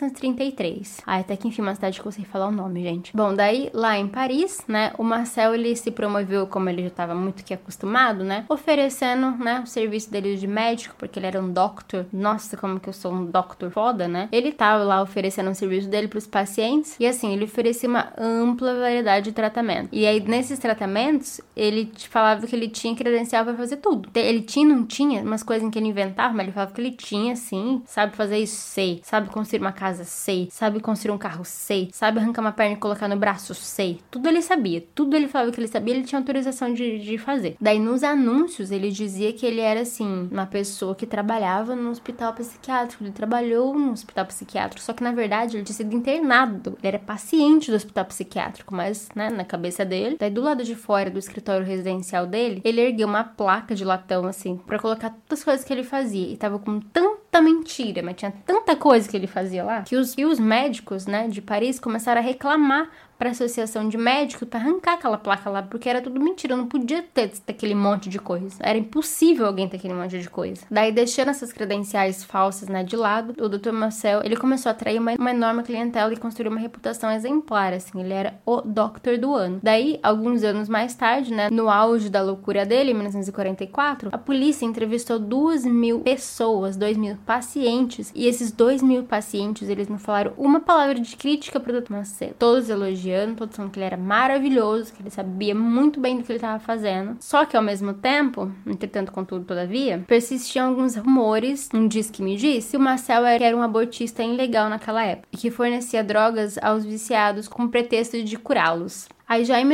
1933. Até que enfim, uma cidade que eu sei falar o nome, gente. Bom, daí, lá em Paris, né, o Marcel, ele se promoveu, como ele já estava muito que acostumado, né, oferecendo, né, o serviço dele de médico, porque ele era um doctor. Nossa, como que eu sou um doctor foda, né? Ele tava lá oferecendo o serviço dele pros pacientes, e assim, ele oferecia uma ampla variedade de tratamento. E aí, nesses tratamentos, ele falava que ele tinha credencial pra fazer tudo. Ele tinha, não tinha, umas coisas que ele inventava, mas ele falava que ele tinha, sim. Sabe fazer isso? Sei. Sabe construir uma casa? Sei. Sabe construir um carro? Sei. Sabe arrancar uma perna e colocar no braço? Sei. Tudo ele sabia. Tudo ele falava que ele sabia, ele tinha autorização de fazer. Daí, nos anúncios, ele dizia que ele era, assim, uma pessoa que trabalhava no hospital psiquiátrico. Ele trabalhou no hospital psiquiátrico, só que, na verdade, ele tinha sido internado. Ele era paciente do hospital psiquiátrico, mas, né, na cabeça dele. Daí, do lado de fora do escritório residencial dele, ele ergueu uma placa de latão, assim, pra colocar todas as coisas que ele fazia. E tava com tanta mentira, mas tinha tanta coisa que ele fazia lá, que os médicos, né, de Paris começaram a reclamar para a associação de médicos para arrancar aquela placa lá, porque era tudo mentira, não podia ter aquele monte de coisa. Era impossível alguém ter aquele monte de coisa. Daí, deixando essas credenciais falsas, né, de lado, o Dr. Marcel, ele começou a atrair uma enorme clientela e construiu uma reputação exemplar, assim, ele era o doctor do ano. Daí, alguns anos mais tarde, né, no auge da loucura dele, em 1944, a polícia entrevistou 2.000 pessoas, 2.000 pacientes, e esses 2.000 pacientes, eles não falaram uma palavra de crítica pro Dr. Marcel. Todos elogiando, todos falando que ele era maravilhoso, que ele sabia muito bem do que ele estava fazendo. Só que, ao mesmo tempo, entretanto, contudo, todavia, persistiam alguns rumores, um diz que me disse, que o Marcel era um abortista ilegal naquela época, e que fornecia drogas aos viciados com pretexto de curá-los. Aí, já em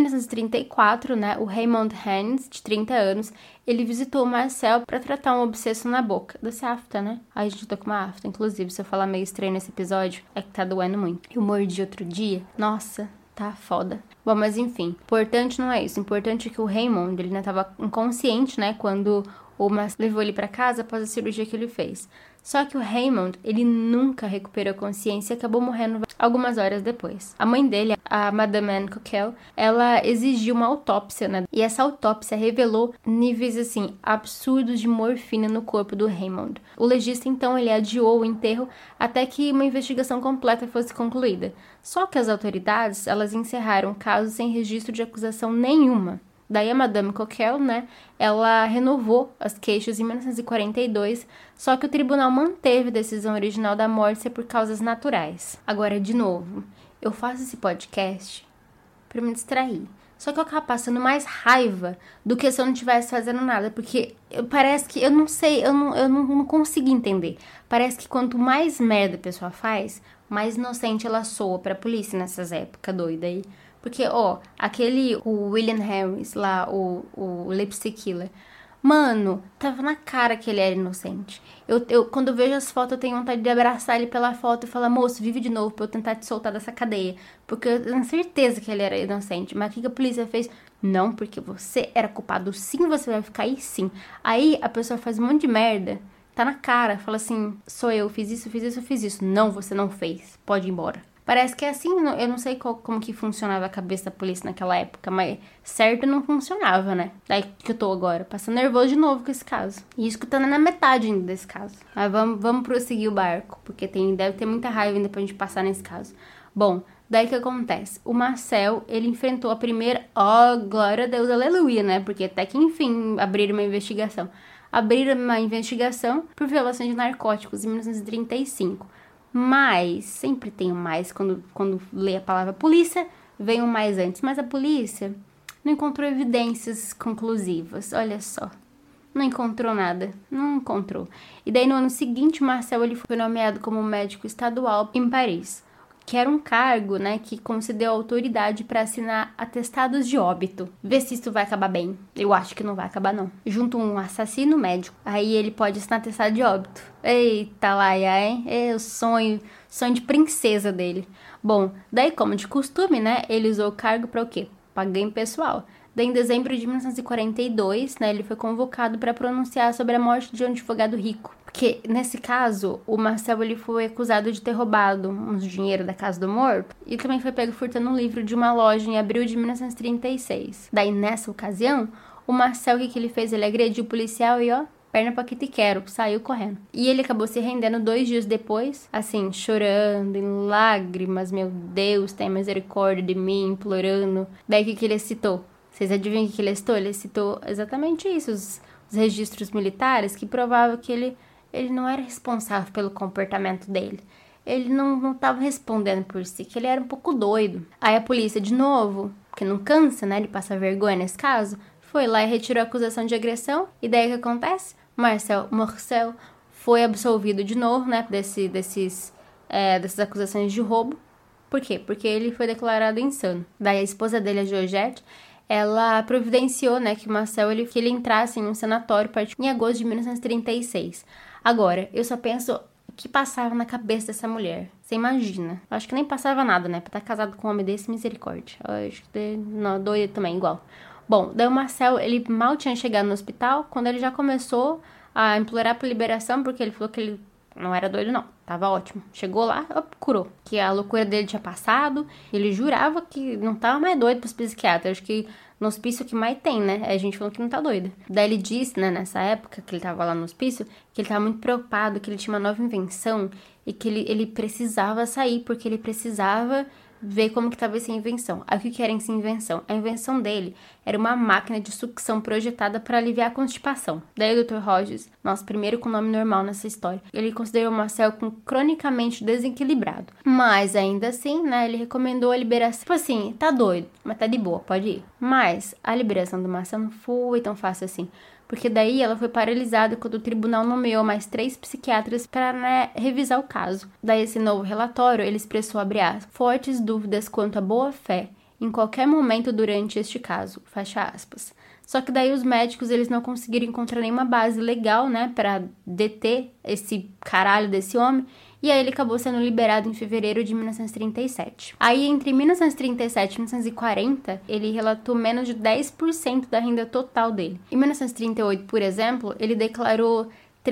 1934, né, o Raymond Hans, de 30 anos, ele visitou o Marcel para tratar um abscesso na boca. Desse afta, né? Ai, a gente tô com uma afta. Inclusive, se eu falar meio estranho nesse episódio, é que tá doendo muito. Eu mordi outro dia. Nossa, tá foda. Bom, mas enfim. Importante não é isso. Importante é que o Raymond, ele, né, tava inconsciente, né, quando o Marcel levou ele para casa após a cirurgia que ele fez. Só que o Raymond, ele nunca recuperou a consciência e acabou morrendo algumas horas depois. A mãe dele, a Madame Anne Coquel, ela exigiu uma autópsia, né? E essa autópsia revelou níveis, assim, absurdos de morfina no corpo do Raymond. O legista, então, ele adiou o enterro até que uma investigação completa fosse concluída. Só que as autoridades, elas encerraram o caso sem registro de acusação nenhuma. Daí a Madame Coquel, né, ela renovou as queixas em 1942, só que o tribunal manteve a decisão original da morte ser por causas naturais. Agora, de novo, eu faço esse podcast pra me distrair. Só que eu acabo passando mais raiva do que se eu não estivesse fazendo nada, porque parece que, eu não sei, eu não consigo entender. Parece que quanto mais merda a pessoa faz, mais inocente ela soa pra polícia nessas épocas doidas aí. Porque, ó, o William Harris lá, o Lipstick Killer, mano, tava na cara que ele era inocente. Quando eu vejo as fotos, eu tenho vontade de abraçar ele pela foto e falar, moço, vive de novo pra eu tentar te soltar dessa cadeia. Porque eu tenho certeza que ele era inocente. Mas o que a polícia fez? Não, porque você era culpado sim, você vai ficar aí sim. Aí a pessoa faz um monte de merda, tá na cara, fala assim, sou eu, fiz isso, fiz isso, fiz isso. Não, você não fez, pode ir embora. Parece que é assim, eu não sei como que funcionava a cabeça da polícia naquela época, mas certo não funcionava, né? Daí que eu tô agora, passando nervoso de novo com esse caso. E escutando na metade ainda desse caso. Mas vamos prosseguir o barco, porque deve ter muita raiva ainda pra gente passar nesse caso. Bom, daí que acontece? O Marcel, ele enfrentou a primeira, glória a Deus, aleluia, né? Porque até que enfim abriram uma investigação. Abriram uma investigação por violação de narcóticos em 1935. Mas, sempre tem um mais, quando lê a palavra polícia, vem um mais antes. Mas a polícia não encontrou evidências conclusivas, olha só. Não encontrou nada, não encontrou. E daí no ano seguinte, Marcel ele foi nomeado como médico estadual em Paris, que era um cargo, né, que concedeu autoridade para assinar atestados de óbito. Vê se isso vai acabar bem. Eu acho que não vai acabar, não. Junto um assassino médico, aí ele pode assinar atestado de óbito. Eita laia, hein? É o sonho de princesa dele. Bom, daí como de costume, né, ele usou o cargo para o quê? Para ganho pessoal. Daí, em dezembro de 1942, né, ele foi convocado para pronunciar sobre a morte de um advogado rico. Porque, nesse caso, o Marcel ele foi acusado de ter roubado uns dinheiro da casa do morto e também foi pego furtando um livro de uma loja em abril de 1936. Daí, nessa ocasião, o Marcel, o que ele fez? Ele agrediu o policial e, ó, perna pra que te quero, saiu correndo. E ele acabou se rendendo 2 dias depois, assim, chorando, em lágrimas, meu Deus, tenha misericórdia de mim, implorando. Daí o que ele citou? Vocês adivinham o que ele citou? Ele citou exatamente isso, os registros militares que provavam que ele não era responsável pelo comportamento dele. Ele não estava respondendo por si, que ele era um pouco doido. Aí a polícia, de novo, porque não cansa, né, de passar vergonha nesse caso, foi lá e retirou a acusação de agressão. E daí o que acontece? Marcel foi absolvido de novo, né, dessas acusações de roubo. Por quê? Porque ele foi declarado insano. Daí a esposa dele, a Georgette, ela providenciou, né, que o Marcel que ele entrasse em um sanatório em agosto de 1936. Agora, eu só penso o que passava na cabeça dessa mulher. Você imagina? Eu acho que nem passava nada, né? Pra estar casado com um homem desse, misericórdia. Eu acho que não, doido também, igual. Bom, daí o Marcel, ele mal tinha chegado no hospital, quando ele já começou a implorar por liberação, porque ele falou que ele não era doido, não. Tava ótimo. Chegou lá, curou. Que a loucura dele tinha passado. Ele jurava que não tava mais doido pros psiquiatras. Acho que no hospício que mais tem, né? É a gente falando que não tá doido. Daí ele disse, né, nessa época que ele tava lá no hospício, que ele tava muito preocupado, que ele tinha uma nova invenção e que ele precisava sair, porque ele precisava ver como que tava essa invenção. Aí o que era essa invenção? A invenção dele era uma máquina de sucção projetada para aliviar a constipação. Daí o Dr. Rogers, nosso primeiro com nome normal nessa história, ele considerou o Marcel como cronicamente desequilibrado. Mas ainda assim, né, ele recomendou a liberação. Tipo assim, tá doido, mas tá de boa, pode ir. Mas a liberação do Marcel não foi tão fácil assim. Porque daí ela foi paralisada quando o tribunal nomeou mais 3 psiquiatras para, né, revisar o caso. Daí esse novo relatório, ele expressou, abre aspas, fortes dúvidas quanto à boa-fé em qualquer momento durante este caso, fecha aspas. Só que daí os médicos, eles não conseguiram encontrar nenhuma base legal, né, para deter esse caralho desse homem. E aí ele acabou sendo liberado em fevereiro de 1937. Aí entre 1937 e 1940, ele relatou menos de 10% da renda total dele. Em 1938, por exemplo, ele declarou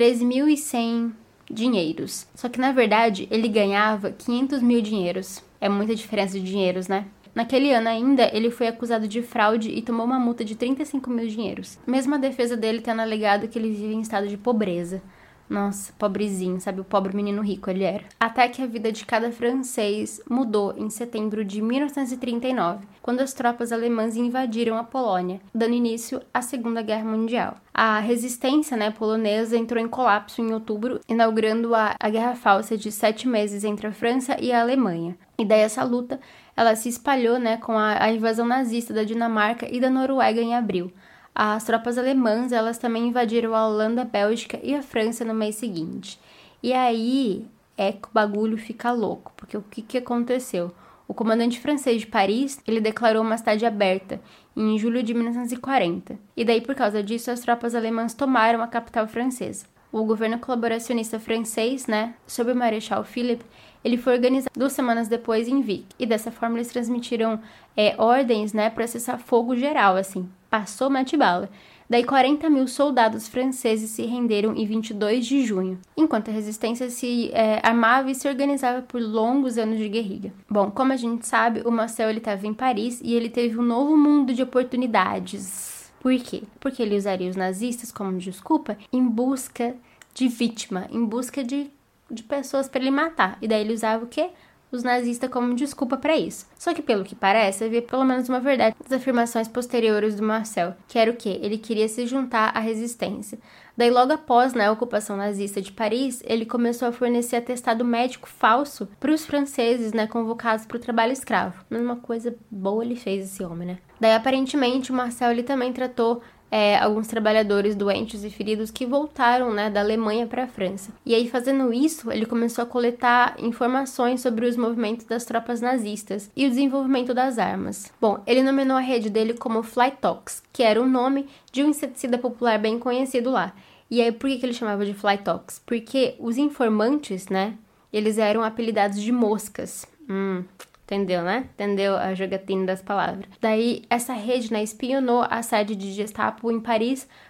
13.100 dinheiros. Só que na verdade, ele ganhava 500 mil dinheiros. É muita diferença de dinheiros, né? Naquele ano ainda, ele foi acusado de fraude e tomou uma multa de 35 mil dinheiros. Mesmo a defesa dele tendo alegado que ele vive em estado de pobreza. Nossa, pobrezinho, sabe? O pobre menino rico ele era. Até que a vida de cada francês mudou em setembro de 1939, quando as tropas alemãs invadiram a Polônia, dando início à Segunda Guerra Mundial. A resistência, né, polonesa entrou em colapso em outubro, inaugurando a Guerra Falsa de 7 meses entre a França e a Alemanha. E daí essa luta, ela se espalhou, né, com a invasão nazista da Dinamarca e da Noruega em abril. As tropas alemãs, elas também invadiram a Holanda, a Bélgica e a França no mês seguinte. E aí é que o bagulho fica louco, porque o que aconteceu? O comandante francês de Paris, ele declarou uma cidade aberta em julho de 1940. E daí, por causa disso, as tropas alemãs tomaram a capital francesa. O governo colaboracionista francês, né, sob o Marechal Philippe, ele foi organizado 2 semanas depois em Vic. E dessa forma eles transmitiram ordens, né, para cessar fogo geral, assim. Passou, mete bala. Daí 40 mil soldados franceses se renderam em 22 de junho, enquanto a resistência se armava e se organizava por longos anos de guerrilha. Bom, como a gente sabe, o Marcel estava em Paris e ele teve um novo mundo de oportunidades. Por quê? Porque ele usaria os nazistas como desculpa em busca de vítima, em busca de pessoas para ele matar. E daí ele usava o quê? Os nazistas como desculpa para isso. Só que, pelo que parece, havia pelo menos uma verdade nas afirmações posteriores do Marcel, que era o quê? Ele queria se juntar à resistência. Daí, logo após, né, a ocupação nazista de Paris, ele começou a fornecer atestado médico falso para os franceses, né, convocados para o trabalho escravo. Mesma coisa boa ele fez, esse homem, né? Daí, aparentemente, o Marcel ele também tratou alguns trabalhadores doentes e feridos que voltaram, né, da Alemanha para a França. E aí, fazendo isso, ele começou a coletar informações sobre os movimentos das tropas nazistas e o desenvolvimento das armas. Bom, ele nominou a rede dele como Flytox, que era o nome de um inseticida popular bem conhecido lá. E aí, por que ele chamava de Flytox? Porque os informantes, né, eles eram apelidados de moscas. Entendeu, né? Entendeu a jogatina das palavras. Daí, essa rede, né, espionou a sede de Gestapo em Paris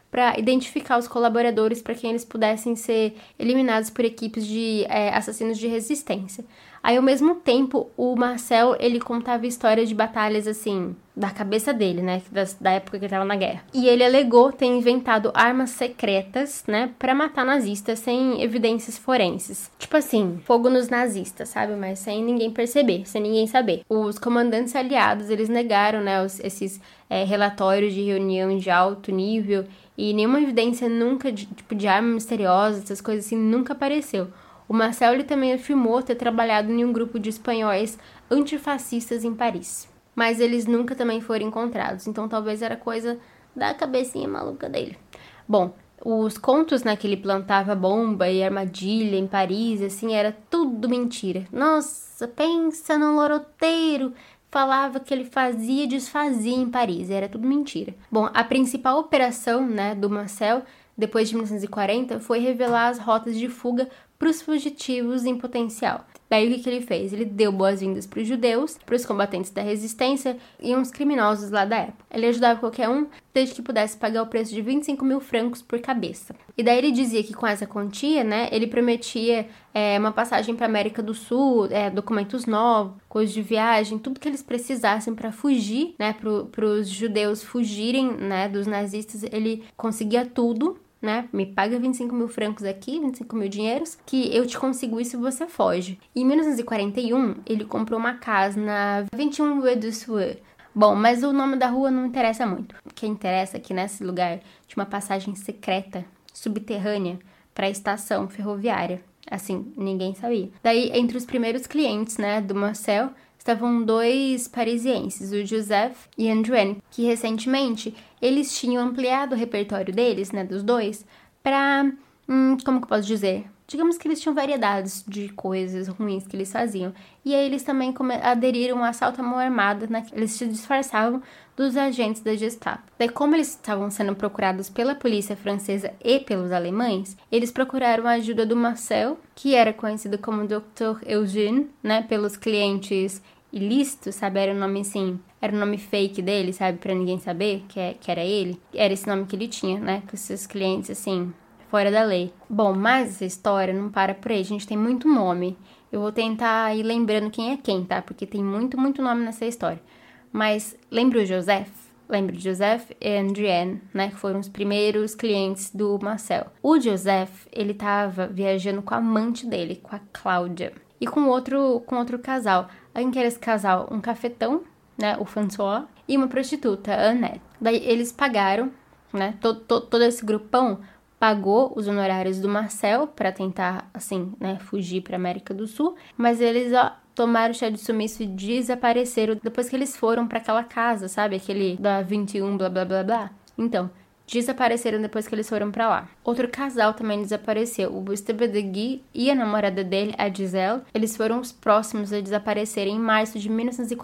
para identificar os colaboradores para quem eles pudessem ser eliminados por equipes de assassinos de resistência. Aí, ao mesmo tempo, o Marcel, ele contava histórias de batalhas, assim, da cabeça dele, né, da época que ele tava na guerra. E ele alegou ter inventado armas secretas, né, pra matar nazistas sem evidências forenses. Tipo assim, fogo nos nazistas, sabe? Mas sem ninguém perceber, sem ninguém saber. Os comandantes aliados, eles negaram, né, esses relatórios de reunião de alto nível e nenhuma evidência nunca, de arma misteriosa, essas coisas assim, nunca apareceu. O Marcel, ele também afirmou ter trabalhado em um grupo de espanhóis antifascistas em Paris. Mas eles nunca também foram encontrados, então talvez era coisa da cabecinha maluca dele. Bom, os contos, né, que ele plantava bomba e armadilha em Paris, assim, era tudo mentira. Nossa, pensa num loroteiro! Falava que ele fazia e desfazia em Paris, era tudo mentira. Bom, a principal operação, né, do Marcel, depois de 1940, foi revelar as rotas de fuga para os fugitivos em potencial. Daí o que ele fez? Ele deu boas-vindas para os judeus, para os combatentes da resistência e uns criminosos lá da época. Ele ajudava qualquer um, desde que pudesse pagar o preço de 25 mil francos por cabeça. E daí ele dizia que com essa quantia, né, ele prometia uma passagem para América do Sul, documentos novos, coisas de viagem, tudo que eles precisassem para fugir, né, para os judeus fugirem, né, dos nazistas. Ele conseguia tudo, né? Me paga 25 mil francos aqui, 25 mil dinheiros, que eu te consigo isso e você foge. Em 1941, ele comprou uma casa na 21 Rue du Soir. Bom, mas o nome da rua não interessa muito. O que interessa é que nesse lugar tinha uma passagem secreta, subterrânea, para a estação ferroviária. Assim, ninguém sabia. Daí, entre os primeiros clientes, né, do Marcel, estavam dois parisienses, o Joseph e André, que recentemente eles tinham ampliado o repertório deles, né, dos dois, para, como que eu posso dizer? Digamos que eles tinham variedades de coisas ruins que eles faziam. E aí eles também aderiram a assalto à mão armada, né? Eles se disfarçavam dos agentes da Gestapo. Daí, como eles estavam sendo procurados pela polícia francesa e pelos alemães, eles procuraram a ajuda do Marcel, que era conhecido como Dr. Eugène, né, pelos clientes ilícitos, sabe? Era um nome assim, era um nome fake dele, sabe? Pra ninguém saber que era ele. Era esse nome que ele tinha, né? Com esses clientes, assim, fora da lei. Bom, mas essa história não para por aí. A gente tem muito nome. Eu vou tentar ir lembrando quem é quem, tá? Porque tem muito nome nessa história. Mas lembra o Joseph? Lembra de Joseph e Andrienne, né? Que foram os primeiros clientes do Marcel. O Joseph, ele tava viajando com a amante dele, com a Cláudia. E com outro casal. Quem que era esse casal? Um cafetão, né? O François. E uma prostituta, a Annette. Daí eles pagaram, né? Todo esse grupão pagou os honorários do Marcel para tentar, assim, né? Fugir para América do Sul. Mas eles, tomaram o chá de sumiço e desapareceram depois que eles foram para aquela casa, sabe? Aquele da 21, blá, blá, blá, blá. Então, desapareceram depois que eles foram pra lá. Outro casal também desapareceu. O Gustave de Guy e a namorada dele, a Giselle, eles foram os próximos a desaparecerem em março de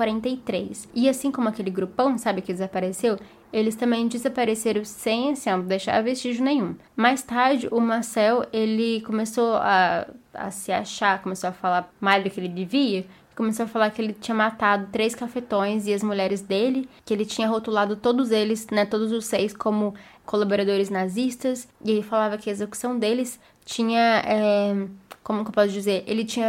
1943. E assim como aquele grupão, sabe, que desapareceu, eles também desapareceram sem, assim, deixar vestígio nenhum. Mais tarde, o Marcel, ele começou a se achar, começou a falar mais do que ele devia, começou a falar que ele tinha matado 3 cafetões e as mulheres dele, que ele tinha rotulado todos eles, né, todos os 6 como colaboradores nazistas, e ele falava que a execução deles tinha, como que eu posso dizer,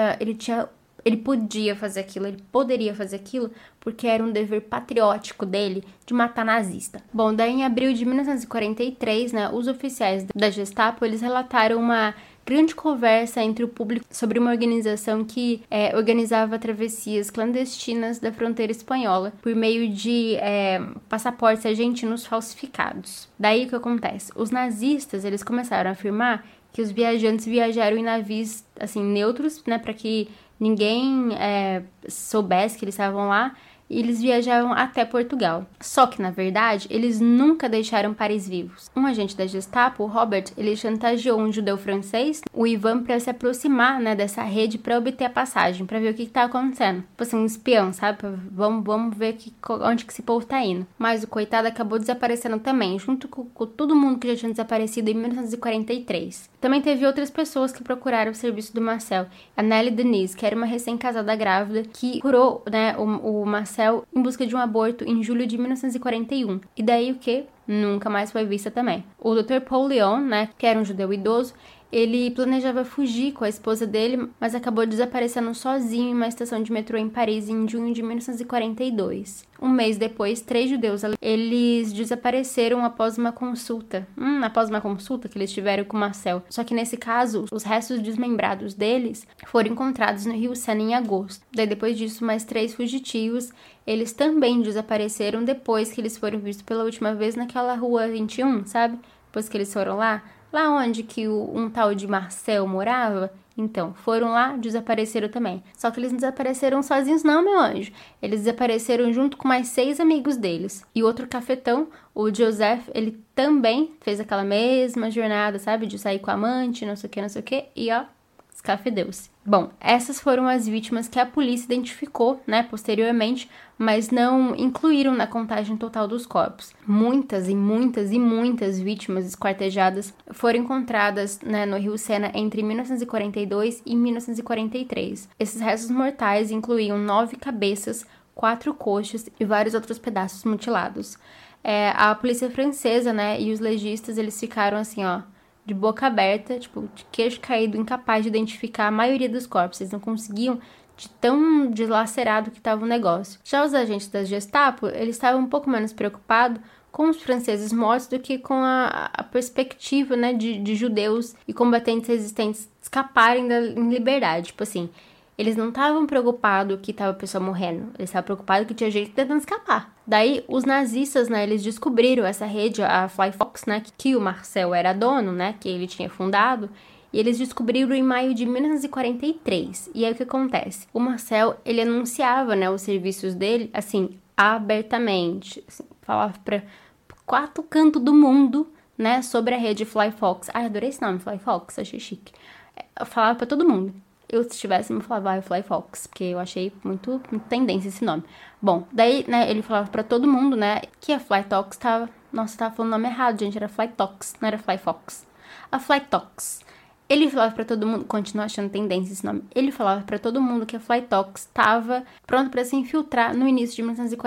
ele podia fazer aquilo, ele poderia fazer aquilo, porque era um dever patriótico dele de matar nazista. Bom, daí em abril de 1943, né, os oficiais da Gestapo, eles relataram uma grande conversa entre o público sobre uma organização que organizava travessias clandestinas da fronteira espanhola por meio de passaportes argentinos falsificados. Daí o que acontece? Os nazistas, eles começaram a afirmar que os viajantes viajaram em navios, assim, neutros, né, para que ninguém soubesse que eles estavam lá, e eles viajavam até Portugal. Só que, na verdade, eles nunca deixaram Paris vivos. Um agente da Gestapo, o Robert, ele chantageou um judeu francês, o Ivan, para se aproximar, né, dessa rede para obter a passagem, para ver o que tá acontecendo. Tipo assim, um espião, sabe? Vamos ver onde que esse povo tá indo. Mas o coitado acabou desaparecendo também, junto com todo mundo que já tinha desaparecido em 1943. Também teve outras pessoas que procuraram o serviço do Marcel. A Nelly Denise, que era uma recém-casada grávida, que curou, né, o Marcel Marcel em busca de um aborto em julho de 1941. E daí o quê? Nunca mais foi vista também. O Dr. Paul Leon, né, que era um judeu idoso, ele planejava fugir com a esposa dele, mas acabou desaparecendo sozinho em uma estação de metrô em Paris em junho de 1942. Um mês depois, 3 judeus eles desapareceram após uma consulta. Após uma consulta que eles tiveram com Marcel. Só que nesse caso, os restos desmembrados deles foram encontrados no rio Sena em agosto. Daí depois disso, mais 3 fugitivos, eles também desapareceram depois que eles foram vistos pela última vez naquela rua 21, sabe? Depois que eles foram lá onde que um tal de Marcel morava, então, foram lá, desapareceram também. Só que eles não desapareceram sozinhos não, meu anjo. Eles desapareceram junto com mais 6 amigos deles. E outro cafetão, o Joseph, ele também fez aquela mesma jornada, sabe? De sair com a amante, não sei o que, e ó, escafedeu-se. Bom, essas foram as vítimas que a polícia identificou, né, posteriormente, mas não incluíram na contagem total dos corpos. Muitas vítimas esquartejadas foram encontradas, né, no rio Sena entre 1942 e 1943. Esses restos mortais incluíam 9 cabeças, 4 coxas e vários outros pedaços mutilados. A polícia francesa, né, e os legistas, eles ficaram assim, ó, de boca aberta, tipo, de queixo caído, incapaz de identificar a maioria dos corpos. Eles não conseguiam, de tão dilacerado que estava o negócio. Já os agentes da Gestapo, eles estavam um pouco menos preocupados com os franceses mortos do que com a perspectiva, né, de judeus e combatentes resistentes escaparem em liberdade. Tipo assim, eles não estavam preocupados que tava a pessoa morrendo. Eles estavam preocupados que tinha gente tentando escapar. Daí, os nazistas, né, eles descobriram essa rede, a Fly Fox, né, que o Marcel era dono, né, que ele tinha fundado. E eles descobriram em maio de 1943. E aí, o que acontece? O Marcel, ele anunciava, né, os serviços dele, assim, abertamente. Assim, falava para 4 cantos do mundo, né, sobre a rede Fly Fox. Ai, adorei esse nome, Fly Fox, achei chique. Eu falava para todo mundo. Eu, se tivesse, me falava Fly Fox, porque eu achei muito tendência esse nome. Bom, daí, né, ele falava pra todo mundo, né, que a Fly Fox tava... Nossa, tava falando o nome errado, gente, era Fly Fox, não era Fly Fox. A Fly Fox. Ele falava pra todo mundo, continua achando tendência esse nome, ele falava pra todo mundo que a Fly Fox estava pronta pra se infiltrar no início de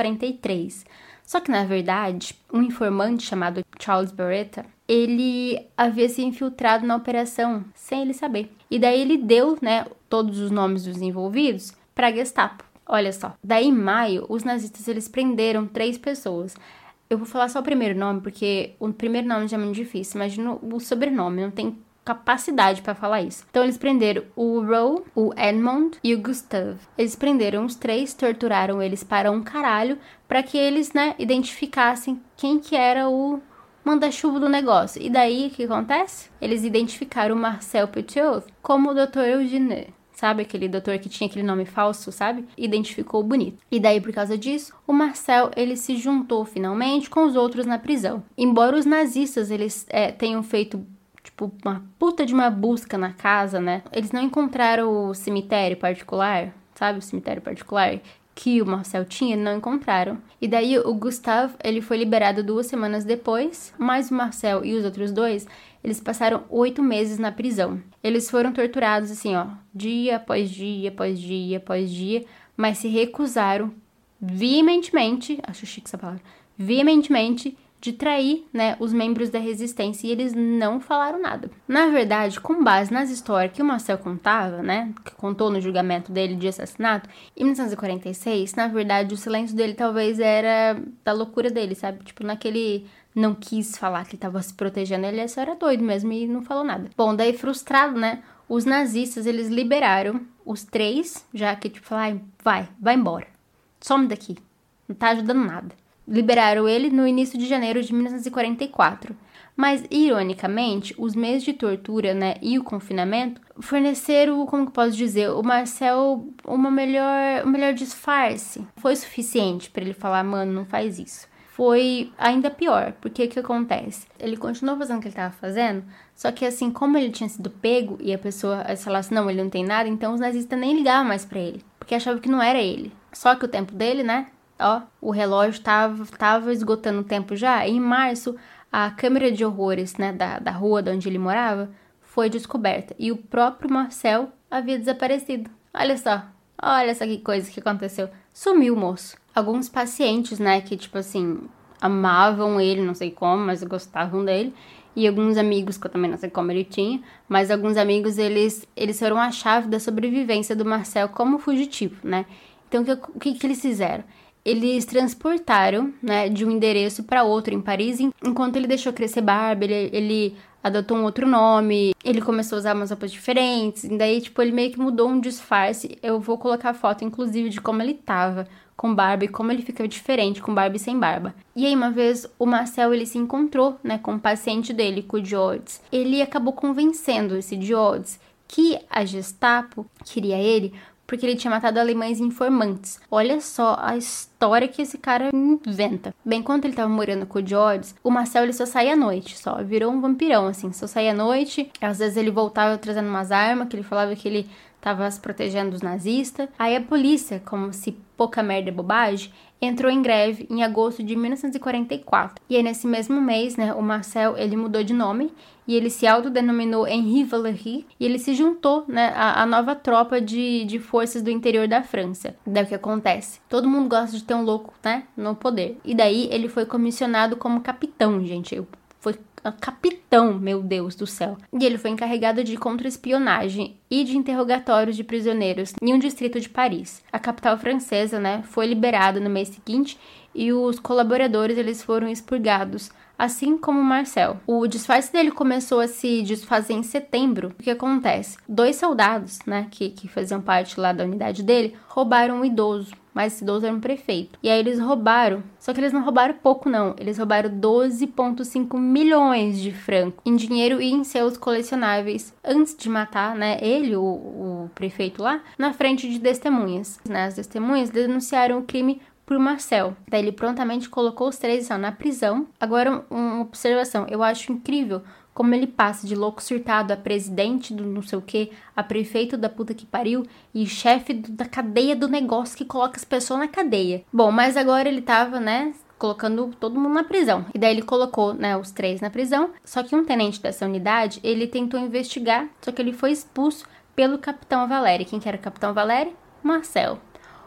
1943. Só que, na verdade, um informante chamado Charles Beretta, ele havia se infiltrado na operação sem ele saber. E daí ele deu, né, todos os nomes dos envolvidos para a Gestapo. Olha só. Daí, em maio, os nazistas, eles prenderam 3 pessoas. Eu vou falar só o primeiro nome, porque o primeiro nome já é muito difícil. Imagina o sobrenome, não tem capacidade para falar isso. Então, eles prenderam o Roe, o Edmond e o Gustave. Eles prenderam os 3, torturaram eles para um caralho, para que eles, né, identificassem quem que era o manda-chuva do negócio. E daí, o que acontece? Eles identificaram o Marcel Petiot como o Dr. Eugène. Sabe, aquele doutor que tinha aquele nome falso, sabe? Identificou bonito. E daí, por causa disso, o Marcel, ele se juntou finalmente com os outros na prisão. Embora os nazistas, eles tenham feito, tipo, uma puta de uma busca na casa, né? Eles não encontraram o cemitério particular, sabe? O cemitério particular que o Marcel tinha, não encontraram. E daí o Gustave, ele foi liberado 2 semanas depois, mas o Marcel e os outros 2, eles passaram 8 meses na prisão. Eles foram torturados assim, ó, dia após dia, após dia, após dia, mas se recusaram veementemente, acho chique essa palavra, veementemente, de trair, né, os membros da resistência, e eles não falaram nada. Na verdade, com base nas histórias que o Marcel contava, né, que contou no julgamento dele de assassinato, em 1946, na verdade, o silêncio dele talvez era da loucura dele, sabe? Tipo, naquele não quis falar que ele tava se protegendo, ele só era doido mesmo e não falou nada. Bom, daí frustrado, né, os nazistas, eles liberaram os 3, já que, tipo, falaram, vai embora, some daqui, não tá ajudando nada. Liberaram ele no início de janeiro de 1944. Mas, ironicamente, os meses de tortura, né, e o confinamento forneceram, como que eu posso dizer, o Marcel um melhor disfarce. Foi suficiente para ele falar, mano, não faz isso. Foi ainda pior, porque o que acontece? Ele continuou fazendo o que ele estava fazendo, só que assim, como ele tinha sido pego e a pessoa falasse, não, ele não tem nada, então os nazistas nem ligavam mais para ele, porque achavam que não era ele. Só que o tempo dele, né? Ó, o relógio tava esgotando o tempo já. E em março, a câmera de horrores, né, da rua de onde ele morava foi descoberta. E o próprio Marcel havia desaparecido. Olha só, Olha só que coisa que aconteceu. Sumiu o moço. Alguns pacientes, né, que tipo assim, amavam ele, não sei como, mas gostavam dele. E alguns amigos, que eu também não sei como ele tinha, mas alguns amigos, eles foram a chave da sobrevivência do Marcel como fugitivo, né? Então, o que eles fizeram? Eles transportaram, né, de um endereço para outro em Paris, enquanto ele deixou crescer barba, ele adotou um outro nome, ele começou a usar umas roupas diferentes, e daí, tipo, ele meio que mudou um disfarce. Eu vou colocar foto, inclusive, de como ele tava com barba e como ele fica diferente com barba e sem barba. E aí, uma vez, o Marcel, ele se encontrou, né, com o paciente dele, com o Diodes. Ele acabou convencendo esse Diodes que a Gestapo queria ele porque ele tinha matado alemães informantes. Olha só a história que esse cara inventa. Bem, enquanto ele tava morando com o Diodes, o Marcel, ele só saía à noite, só. Virou um vampirão, assim, só saía à noite. Às vezes ele voltava trazendo umas armas, que ele falava que ele tava se protegendo dos nazistas. Aí a polícia, como se pouca merda é bobagem, entrou em greve em agosto de 1944. E aí, nesse mesmo mês, né, o Marcel, ele mudou de nome e ele se autodenominou Henri Valery e ele se juntou, né, à nova tropa de forças do interior da França. Daí o que acontece? Todo mundo gosta de ter um louco, né, no poder. E daí ele foi comissionado como capitão, gente. Foi capitão, meu Deus do céu. E ele foi encarregado de contra-espionagem e de interrogatórios de prisioneiros em um distrito de Paris. A capital francesa, né, foi liberada no mês seguinte e os colaboradores, eles foram expurgados, assim como Marcel. O disfarce dele começou a se desfazer em setembro. O que acontece? 2 soldados, né, que faziam parte lá da unidade dele, roubaram um idoso. Mas esse idoso era um prefeito. E aí eles roubaram, só que eles não roubaram pouco não, eles roubaram 12,5 milhões de francos em dinheiro e em seus colecionáveis, antes de matar, né, ele, o prefeito lá, na frente de testemunhas. As testemunhas denunciaram o crime por Marcel. Daí ele prontamente colocou os 3 na prisão. Agora, uma observação, eu acho incrível como ele passa de louco surtado a presidente do não sei o que, a prefeito da puta que pariu e chefe da cadeia do negócio que coloca as pessoas na cadeia. Bom, mas agora ele tava, né, colocando todo mundo na prisão. E daí ele colocou, né, os 3 na prisão. Só que um tenente dessa unidade, ele tentou investigar, só que ele foi expulso pelo capitão Valéry. Quem que era o capitão Valéry? Marcel.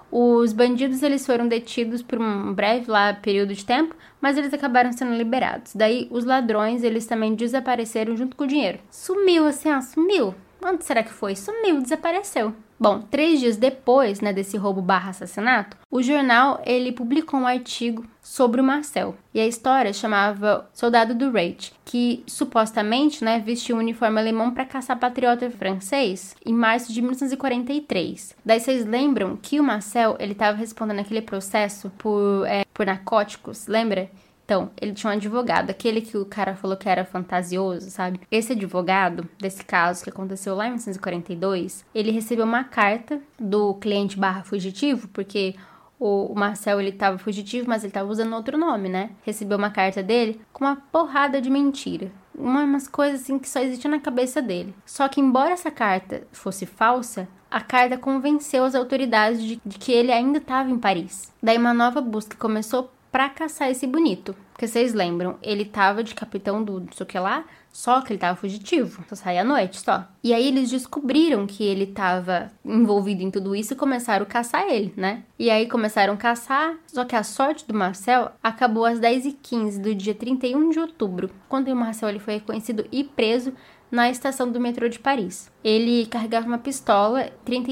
Os bandidos, eles foram detidos por um breve período de tempo, mas eles acabaram sendo liberados. Daí, os ladrões, eles também desapareceram junto com o dinheiro. Sumiu, assim, sumiu. Onde será que foi? Sumiu, desapareceu. Bom, 3 dias depois, né, desse roubo / assassinato, o jornal, ele publicou um artigo sobre o Marcel. E a história chamava Soldado do Reich, que supostamente, né, vestiu um uniforme alemão para caçar patriota francês em março de 1943. Daí vocês lembram que o Marcel, ele estava respondendo aquele processo por narcóticos, lembra? Então, ele tinha um advogado, aquele que o cara falou que era fantasioso, sabe? Esse advogado, desse caso que aconteceu lá em 1942, ele recebeu uma carta do cliente / fugitivo, porque o Marcel, ele tava fugitivo, mas ele tava usando outro nome, né? Recebeu uma carta dele com uma porrada de mentira. Umas coisas assim que só existiam na cabeça dele. Só que, embora essa carta fosse falsa, a carta convenceu as autoridades de que ele ainda estava em Paris. Daí uma nova busca começou pra caçar esse bonito. Porque vocês lembram, ele tava de capitão do não sei o que lá, só que ele tava fugitivo, só saía à noite, só. E aí eles descobriram que ele tava envolvido em tudo isso e começaram a caçar ele, né? E aí começaram a caçar, só que a sorte do Marcel acabou às 10h15 do dia 31 de outubro, quando o Marcel, ele foi reconhecido e preso na estação do metrô de Paris. Ele carregava uma pistola,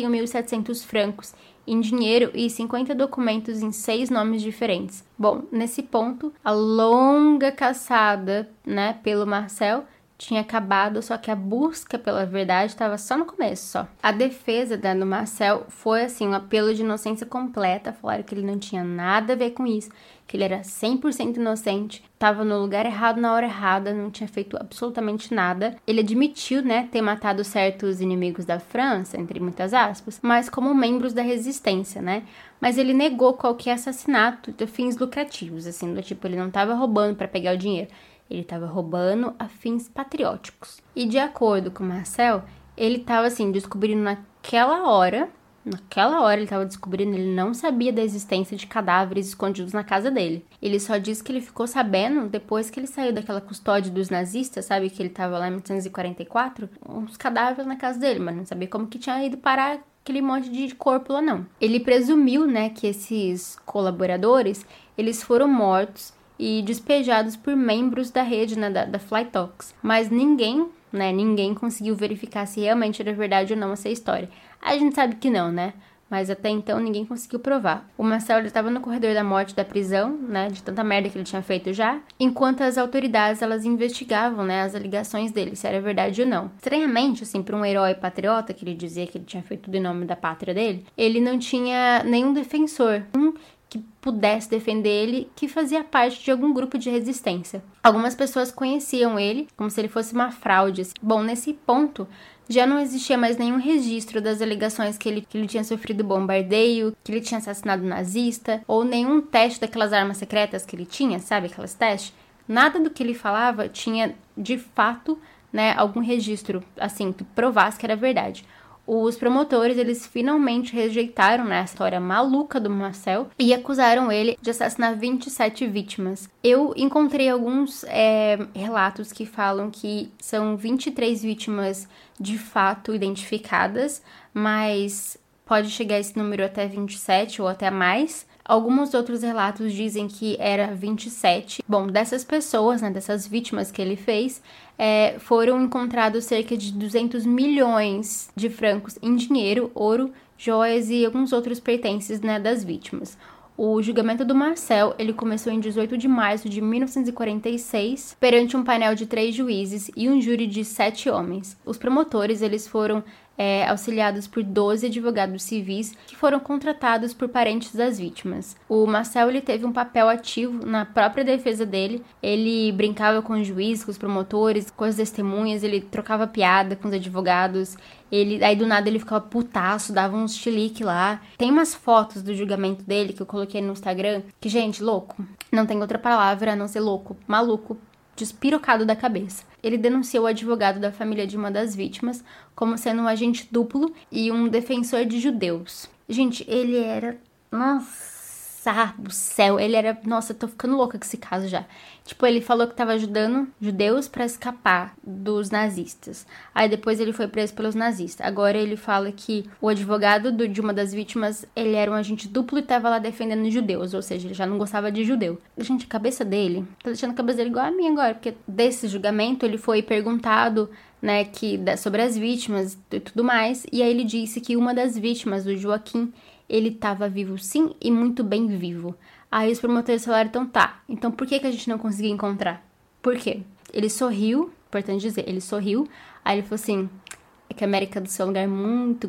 31.700 francos, em dinheiro e 50 documentos em 6 nomes diferentes. Bom, nesse ponto, a longa caçada, né, pelo Marcel tinha acabado, só que a busca pela verdade estava só no começo, só. A defesa do Marcel foi, assim, um apelo de inocência completa. Falaram que ele não tinha nada a ver com isso, que ele era 100% inocente, estava no lugar errado na hora errada, não tinha feito absolutamente nada. Ele admitiu, né, ter matado certos inimigos da França, entre muitas aspas, mas como membros da resistência, né? Mas ele negou qualquer assassinato de fins lucrativos, assim, do tipo, ele não estava roubando para pegar o dinheiro. Ele estava roubando a fins patrióticos. E de acordo com o Marcel, ele estava, assim, descobrindo naquela hora ele estava descobrindo, ele não sabia da existência de cadáveres escondidos na casa dele. Ele só disse que ele ficou sabendo depois que ele saiu daquela custódia dos nazistas, sabe, que ele estava lá em 1944, uns cadáveres na casa dele, mas não sabia como que tinha ido parar aquele monte de corpo lá, não. Ele presumiu, né, que esses colaboradores, eles foram mortos e despejados por membros da rede, né, da Flytox. Mas ninguém conseguiu verificar se realmente era verdade ou não essa história. A gente sabe que não, né? Mas até então ninguém conseguiu provar. O Marcel estava no corredor da morte da prisão, né, de tanta merda que ele tinha feito já, enquanto as autoridades elas investigavam, né, as alegações dele, se era verdade ou não. Estranhamente, assim, para um herói patriota, que ele dizia que ele tinha feito tudo em nome da pátria dele, ele não tinha nenhum defensor, que pudesse defender ele, que fazia parte de algum grupo de resistência. Algumas pessoas conheciam ele como se ele fosse uma fraude. Bom, nesse ponto, já não existia mais nenhum registro das alegações que ele tinha sofrido bombardeio, que ele tinha assassinado nazista, ou nenhum teste daquelas armas secretas que ele tinha, sabe, aquelas testes. Nada do que ele falava tinha, de fato, né, algum registro, assim, que provasse que era verdade. Os promotores, eles finalmente rejeitaram, né, a história maluca do Marcel e acusaram ele de assassinar 27 vítimas. Eu encontrei alguns relatos que falam que são 23 vítimas de fato identificadas, mas pode chegar esse número até 27 ou até mais. Alguns outros relatos dizem que era 27. Bom, dessas pessoas, né, dessas vítimas que ele fez, foram encontrados cerca de 200 milhões de francos em dinheiro, ouro, joias e alguns outros pertences, né, das vítimas. O julgamento do Marcel, ele começou em 18 de março de 1946, perante um painel de 3 juízes e um júri de 7 homens. Os promotores, eles foram auxiliados por 12 advogados civis que foram contratados por parentes das vítimas. O Marcel, ele teve um papel ativo na própria defesa dele. Ele brincava com os juízes, com os promotores, com as testemunhas, ele trocava piada com os advogados. Aí do nada ele ficava putaço, dava uns chilique lá. Tem umas fotos do julgamento dele que eu coloquei no Instagram, que, gente, louco. Não tem outra palavra a não ser louco, maluco, despirocado da cabeça. Ele denunciou o advogado da família de uma das vítimas como sendo um agente duplo e um defensor de judeus. Gente, ele era... Nossa do céu, ele era... Nossa, eu tô ficando louca com esse caso já. Tipo, ele falou que tava ajudando judeus pra escapar dos nazistas. Aí depois ele foi preso pelos nazistas. Agora ele fala que o advogado de uma das vítimas, ele era um agente duplo e tava lá defendendo judeus. Ou seja, ele já não gostava de judeu. Gente, a cabeça dele, tá deixando a cabeça dele igual a minha agora. Porque desse julgamento ele foi perguntado, né, sobre as vítimas e tudo mais. E aí ele disse que uma das vítimas, o Joaquim, ele tava vivo sim e muito bem vivo. Aí os promotores falaram, então por que a gente não conseguiu encontrar? Por quê? Ele sorriu, importante dizer, ele sorriu, aí ele falou assim, é que a América do Sul é um lugar muito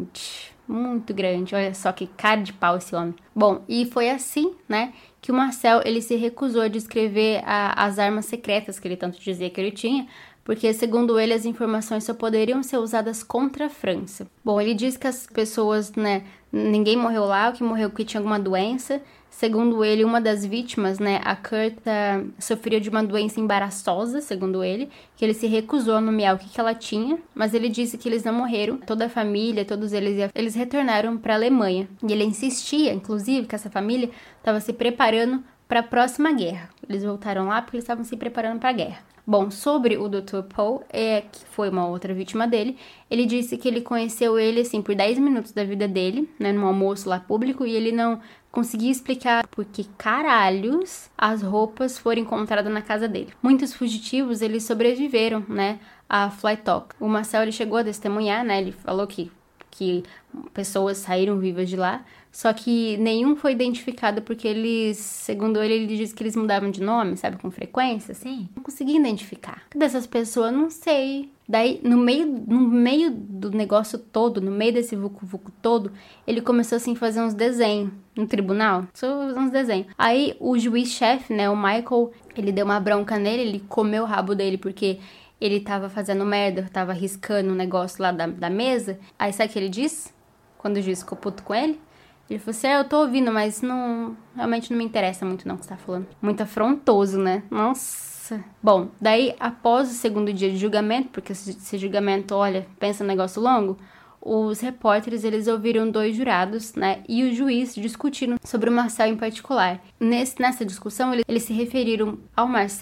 grande, olha só que cara de pau esse homem. Bom, e foi assim, né, que o Marcel, ele se recusou a descrever as armas secretas que ele tanto dizia que ele tinha, porque, segundo ele, as informações só poderiam ser usadas contra a França. Bom, ele diz que as pessoas, né, ninguém morreu lá, o que morreu porque tinha alguma doença. Segundo ele, uma das vítimas, né, a Curta, sofria de uma doença embaraçosa, segundo ele, que ele se recusou a nomear o que ela tinha, mas ele disse que eles não morreram. Toda a família, todos eles retornaram para a Alemanha. E ele insistia, inclusive, que essa família estava se preparando para a próxima guerra. Eles voltaram lá porque eles estavam se preparando para a guerra. Bom, sobre o Dr. Paul, que foi uma outra vítima dele, ele disse que ele conheceu ele, assim, por 10 minutos da vida dele, né, num almoço lá público, e ele não conseguia explicar por que caralhos as roupas foram encontradas na casa dele. Muitos fugitivos, eles sobreviveram, né, à Flytox. O Marcel, ele chegou a testemunhar, né, ele falou que pessoas saíram vivas de lá, só que nenhum foi identificado porque eles, segundo ele disse que eles mudavam de nome, sabe, com frequência, assim. Não consegui identificar. Dessas pessoas, não sei. Daí, no meio do negócio todo, no meio desse vucu-vucu todo, ele começou, assim, a fazer uns desenhos no tribunal. Só uns desenhos. Aí, o juiz-chefe, né, o Michael, ele deu uma bronca nele, ele comeu o rabo dele porque ele tava fazendo merda, tava riscando um negócio lá da mesa. Aí, sabe o que ele disse? Quando o juiz ficou puto com ele? Ele falou assim, eu tô ouvindo, mas realmente não me interessa muito não o que você tá falando. Muito afrontoso, né? Nossa. Bom, daí, após o segundo dia de julgamento, porque esse julgamento, olha, pensa um negócio longo, os repórteres, eles ouviram 2 jurados, né, e o juiz discutindo sobre o Marcel em particular. Nessa discussão, eles se referiram ao Marcel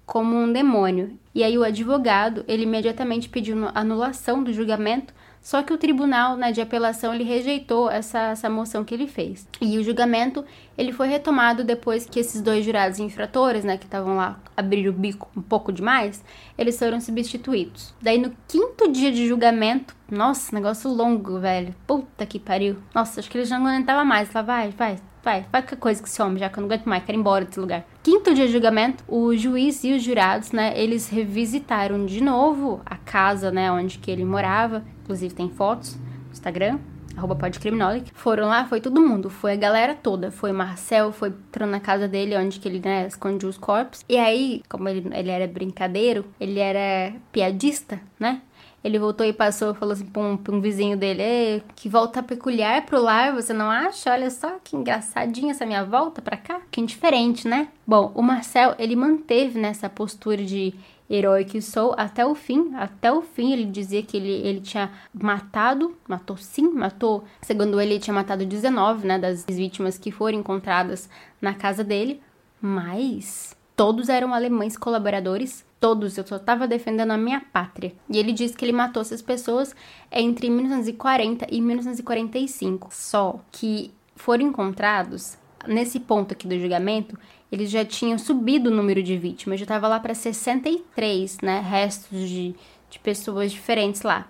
como um demônio. E aí o advogado, ele imediatamente pediu anulação do julgamento, só que o tribunal, né, de apelação, ele rejeitou essa moção que ele fez. E o julgamento, ele foi retomado depois que esses 2 jurados infratores, né, que estavam lá, abriram o bico um pouco demais, eles foram substituídos. Daí no 5º dia de julgamento, nossa, negócio longo, velho, puta que pariu. Nossa, acho que ele já não aguentava mais, lá vai qualquer coisa com esse homem, já que eu não aguento mais, quero ir embora desse lugar. 5º dia de julgamento, o juiz e os jurados, né, eles revisitaram de novo a casa, né, onde que ele morava, inclusive tem fotos no Instagram, @podcriminolic. Foram lá, foi todo mundo, foi a galera toda, foi o Marcel, foi entrando na casa dele, onde que ele, né, escondia os corpos. E aí, como ele era brincadeiro, ele era piadista, né? Ele voltou e passou, falou assim pra um vizinho dele, que volta peculiar pro lar, você não acha? Olha só que engraçadinha essa minha volta pra cá. Que indiferente, né? Bom, o Marcel, ele manteve nessa postura de herói que sou até o fim. Até o fim ele dizia que ele tinha matou, segundo ele tinha matado 19, né, das vítimas que foram encontradas na casa dele. Mas todos eram alemães colaboradores. Todos, eu só estava defendendo a minha pátria. E ele disse que ele matou essas pessoas entre 1940 e 1945. Só que foram encontrados, nesse ponto aqui do julgamento, eles já tinham subido o número de vítimas. Já estava lá para 63, né? Restos de pessoas diferentes lá.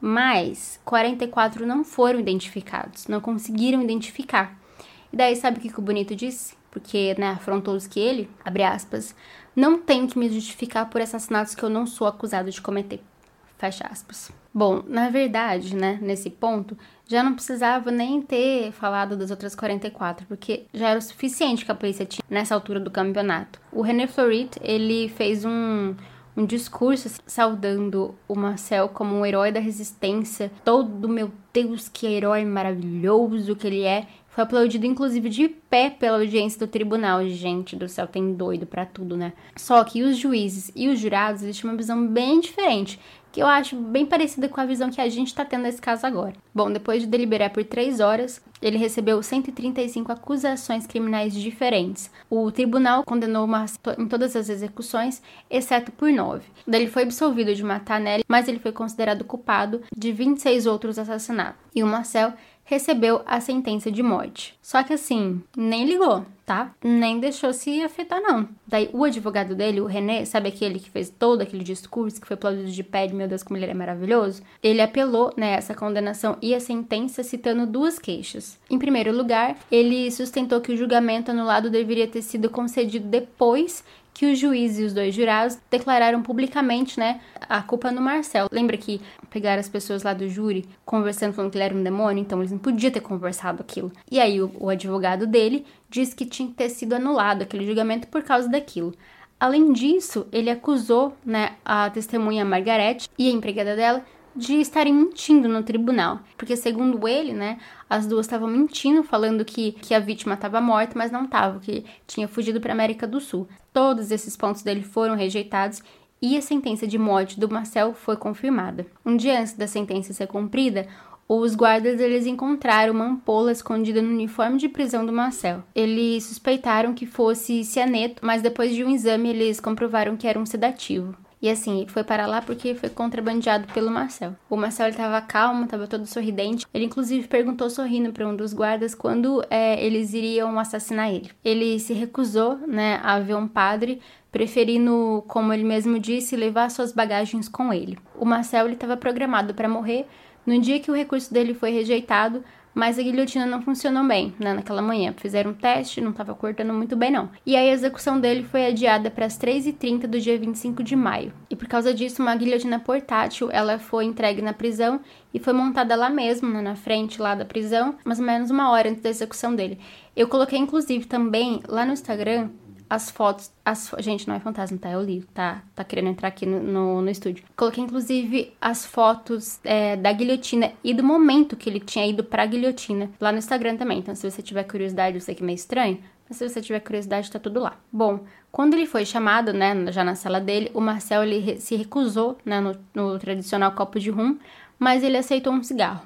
Mas 44 não foram identificados, não conseguiram identificar. E daí, sabe o que o Bonito disse? Porque, né, afrontou-os que ele, abre aspas, não tenho que me justificar por assassinatos que eu não sou acusado de cometer. Fecha aspas. Bom, na verdade, né, nesse ponto, já não precisava nem ter falado das outras 44, porque já era o suficiente que a polícia tinha nessa altura do campeonato. O René Florit, ele fez um discurso saudando o Marcel como um herói da resistência. Todo, meu Deus, que herói maravilhoso que ele é. Foi aplaudido, inclusive, de pé pela audiência do tribunal. Gente do céu, tem doido pra tudo, né? Só que os juízes e os jurados, eles tinham uma visão bem diferente, que eu acho bem parecida com a visão que a gente tá tendo nesse caso agora. Bom, depois de deliberar por 3 horas, ele recebeu 135 acusações criminais diferentes. O tribunal condenou o Marcel em todas as execuções, exceto por 9. Daí ele foi absolvido de matar Nelly, mas ele foi considerado culpado de 26 outros assassinatos. E o Marcel recebeu a sentença de morte. Só que assim, nem ligou, tá? Nem deixou se afetar, não. Daí o advogado dele, o René, sabe aquele que fez todo aquele discurso, que foi aplaudido de pé, de meu Deus, como ele é maravilhoso? Ele apelou, né, essa condenação e a sentença citando 2 queixas. Em primeiro lugar, ele sustentou que o julgamento anulado deveria ter sido concedido depois que o juiz e os 2 jurados declararam publicamente, né, a culpa no Marcel. Lembra que pegaram as pessoas lá do júri conversando, falando que ele era um demônio? Então eles não podiam ter conversado aquilo. E aí o advogado dele disse que tinha que ter sido anulado aquele julgamento por causa daquilo. Além disso, ele acusou, né, a testemunha Margarete e a empregada dela de estarem mentindo no tribunal. Porque, segundo ele, né, as duas estavam mentindo, falando que a vítima estava morta, mas não estava, que tinha fugido para a América do Sul. Todos esses pontos dele foram rejeitados e a sentença de morte do Marcel foi confirmada. Um dia antes da sentença ser cumprida, os guardas eles encontraram uma ampola escondida no uniforme de prisão do Marcel. Eles suspeitaram que fosse cianeto, mas depois de um exame eles comprovaram que era um sedativo. E assim, ele foi parar lá porque foi contrabandeado pelo Marcel. O Marcel estava calmo, estava todo sorridente. Ele inclusive perguntou sorrindo para um dos guardas quando eles iriam assassinar ele. Ele se recusou, né, a ver um padre, preferindo, como ele mesmo disse, levar suas bagagens com ele. O Marcel estava programado para morrer no dia que o recurso dele foi rejeitado, mas a guilhotina não funcionou bem, né, naquela manhã. Fizeram um teste, não estava cortando muito bem, não. E aí a execução dele foi adiada para as 3h30 do dia 25 de maio. E por causa disso, uma guilhotina portátil, ela foi entregue na prisão e foi montada lá mesmo, né, na frente lá da prisão, mais ou menos 1 hora antes da execução dele. Eu coloquei, inclusive, também lá no Instagram, as fotos... Gente, não é fantasma, tá? Eu li, tá querendo entrar aqui no estúdio. Coloquei, inclusive, as fotos da guilhotina e do momento que ele tinha ido pra guilhotina lá no Instagram também. Então, se você tiver curiosidade, eu sei que é meio estranho, mas se você tiver curiosidade, tá tudo lá. Bom, quando ele foi chamado, né, já na sala dele, o Marcel, ele se recusou, né, no tradicional copo de rum, mas ele aceitou um cigarro.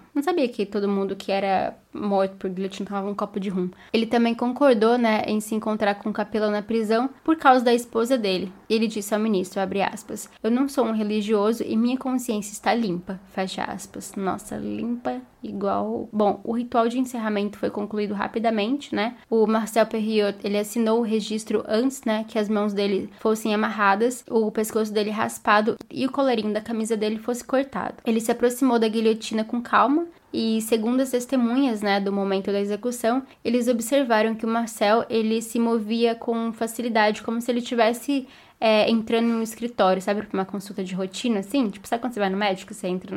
Não sabia que todo mundo que era morto por guilhotina tomava um copo de rum. Ele também concordou, né, em se encontrar com o capelão na prisão por causa da esposa dele. Ele disse ao ministro, abre aspas, eu não sou um religioso e minha consciência está limpa, fecha aspas. Nossa, limpa igual... Bom, o ritual de encerramento foi concluído rapidamente, né? O Marcel Perriot, ele assinou o registro antes, né, que as mãos dele fossem amarradas, o pescoço dele raspado e o colarinho da camisa dele fosse cortado. Ele se aproximou da guilhotina com calma e, segundo as testemunhas, né, do momento da execução, eles observaram que o Marcel, ele se movia com facilidade, como se ele tivesse entrando no escritório, sabe, pra uma consulta de rotina, assim? Tipo, sabe quando você vai no médico, você entra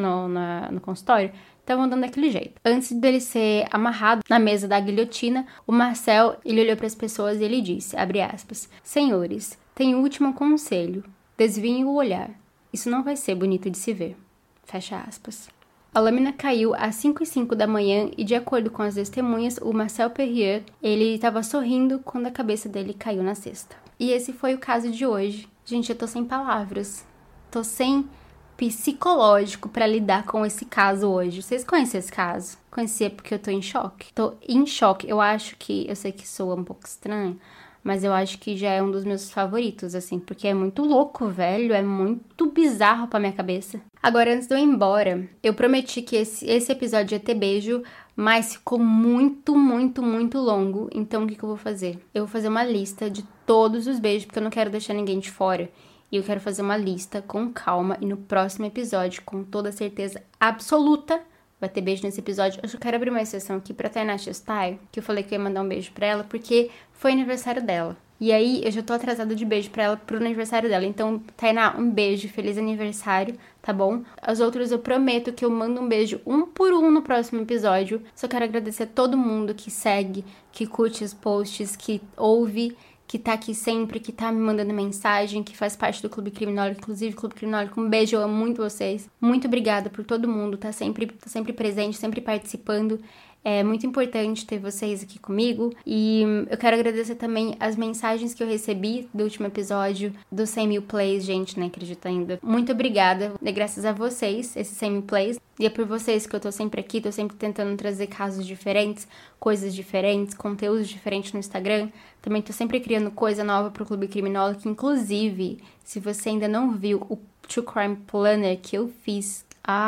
no consultório? Estavam andando daquele jeito. Antes dele ser amarrado na mesa da guilhotina, o Marcel, ele olhou para as pessoas e ele disse, abre aspas, senhores, tenho um último conselho, desviem o olhar. Isso não vai ser bonito de se ver. Fecha aspas. A lâmina caiu às 5h05 da manhã e, de acordo com as testemunhas, o Marcel Perriot, ele estava sorrindo quando a cabeça dele caiu na cesta. E esse foi o caso de hoje. Gente, eu tô sem palavras. Tô sem psicológico pra lidar com esse caso hoje. Vocês conhecem esse caso? Conhecia porque eu tô em choque. Tô em choque. Eu sei que soa um pouco estranho, mas eu acho que já é um dos meus favoritos, assim, porque é muito louco, velho, é muito bizarro pra minha cabeça. Agora, antes de eu ir embora, eu prometi que esse episódio ia ter beijo, mas ficou muito, muito, muito longo, então o que eu vou fazer? Eu vou fazer uma lista de todos os beijos, porque eu não quero deixar ninguém de fora. E eu quero fazer uma lista com calma, e no próximo episódio, com toda certeza absoluta, vai ter beijo nesse episódio. Eu só quero abrir uma exceção aqui pra Tainá Chestai, que eu falei que eu ia mandar um beijo pra ela, porque foi aniversário dela. E aí, eu já tô atrasada de beijo pra ela pro aniversário dela. Então, Tainá, um beijo, feliz aniversário, tá bom? As outras eu prometo que eu mando um beijo um por um no próximo episódio. Só quero agradecer a todo mundo que segue, que curte os posts, que ouve, que tá aqui sempre, que tá me mandando mensagem, que faz parte do Clube Criminólogo, inclusive Clube Criminólogo, um beijo, eu amo muito vocês. Muito obrigada por todo mundo, tá sempre presente, sempre participando. É muito importante ter vocês aqui comigo. E eu quero agradecer também as mensagens que eu recebi do último episódio, dos 100 mil plays, gente, não acredito ainda. Muito obrigada, é graças a vocês, esses 100 mil plays. E é por vocês que eu tô sempre aqui, tô sempre tentando trazer casos diferentes, coisas diferentes, conteúdos diferentes no Instagram. Também tô sempre criando coisa nova pro Clube Criminólogo, que inclusive, se você ainda não viu o True Crime Planner que eu fiz,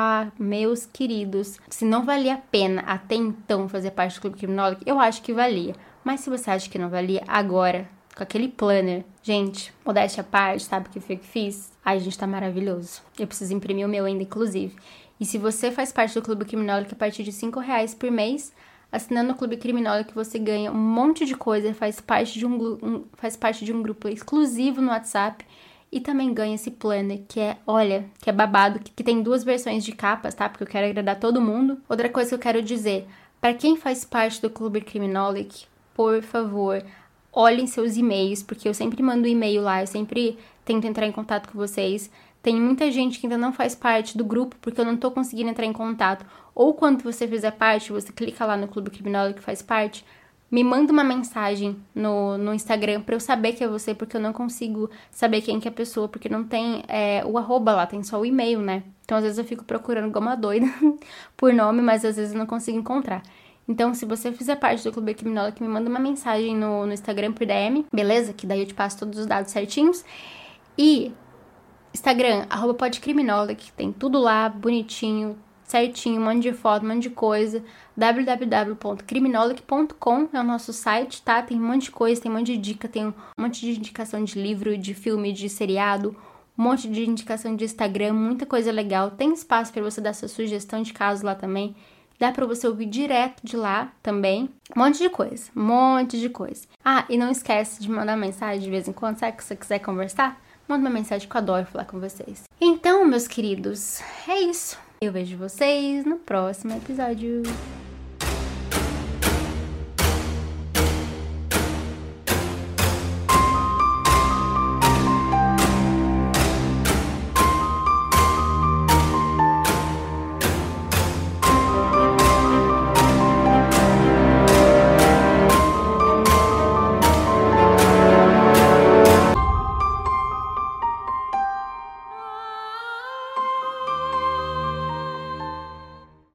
meus queridos, se não valia a pena até então fazer parte do Clube Criminólogo, eu acho que valia. Mas se você acha que não valia, agora, com aquele planner, gente, modéstia à parte, sabe o que foi que fiz? Ai, gente, tá maravilhoso. Eu preciso imprimir o meu ainda, inclusive. E se você faz parte do Clube Criminólogo, a partir de R$5 por mês, assinando o Clube Criminólogo, você ganha um monte de coisa, faz parte de um grupo exclusivo no WhatsApp, e também ganha esse planner, que é, olha, que é babado, que tem 2 versões de capas, tá? Porque eu quero agradar todo mundo. Outra coisa que eu quero dizer, para quem faz parte do Clube Criminólogo, por favor, olhem seus e-mails, porque eu sempre mando e-mail lá, eu sempre tento entrar em contato com vocês. Tem muita gente que ainda não faz parte do grupo, porque eu não tô conseguindo entrar em contato. Ou quando você fizer parte, você clica lá no Clube Criminólogo que faz parte, me manda uma mensagem no Instagram pra eu saber que é você, porque eu não consigo saber quem que é a pessoa, porque não tem o arroba lá, tem só o e-mail, né? Então, às vezes eu fico procurando igual uma doida por nome, mas às vezes eu não consigo encontrar. Então, se você fizer parte do Clube Criminólogo, me manda uma mensagem no Instagram por DM, beleza? Que daí eu te passo todos os dados certinhos. E Instagram, @podcriminólogo, que tem tudo lá, bonitinho, certinho, um monte de foto, um monte de coisa. www.criminolog.com é o nosso site, tá? Tem um monte de coisa, tem um monte de dica, tem um monte de indicação de livro, de filme, de seriado, um monte de indicação de Instagram, muita coisa legal. Tem espaço para você dar sua sugestão de caso lá também. Dá pra você ouvir direto de lá também. Um monte de coisa, um monte de coisa. E não esquece de mandar mensagem de vez em quando, sabe? Que você quiser conversar, manda uma mensagem que eu adoro falar com vocês. Então, meus queridos, é isso. Eu vejo vocês no próximo episódio.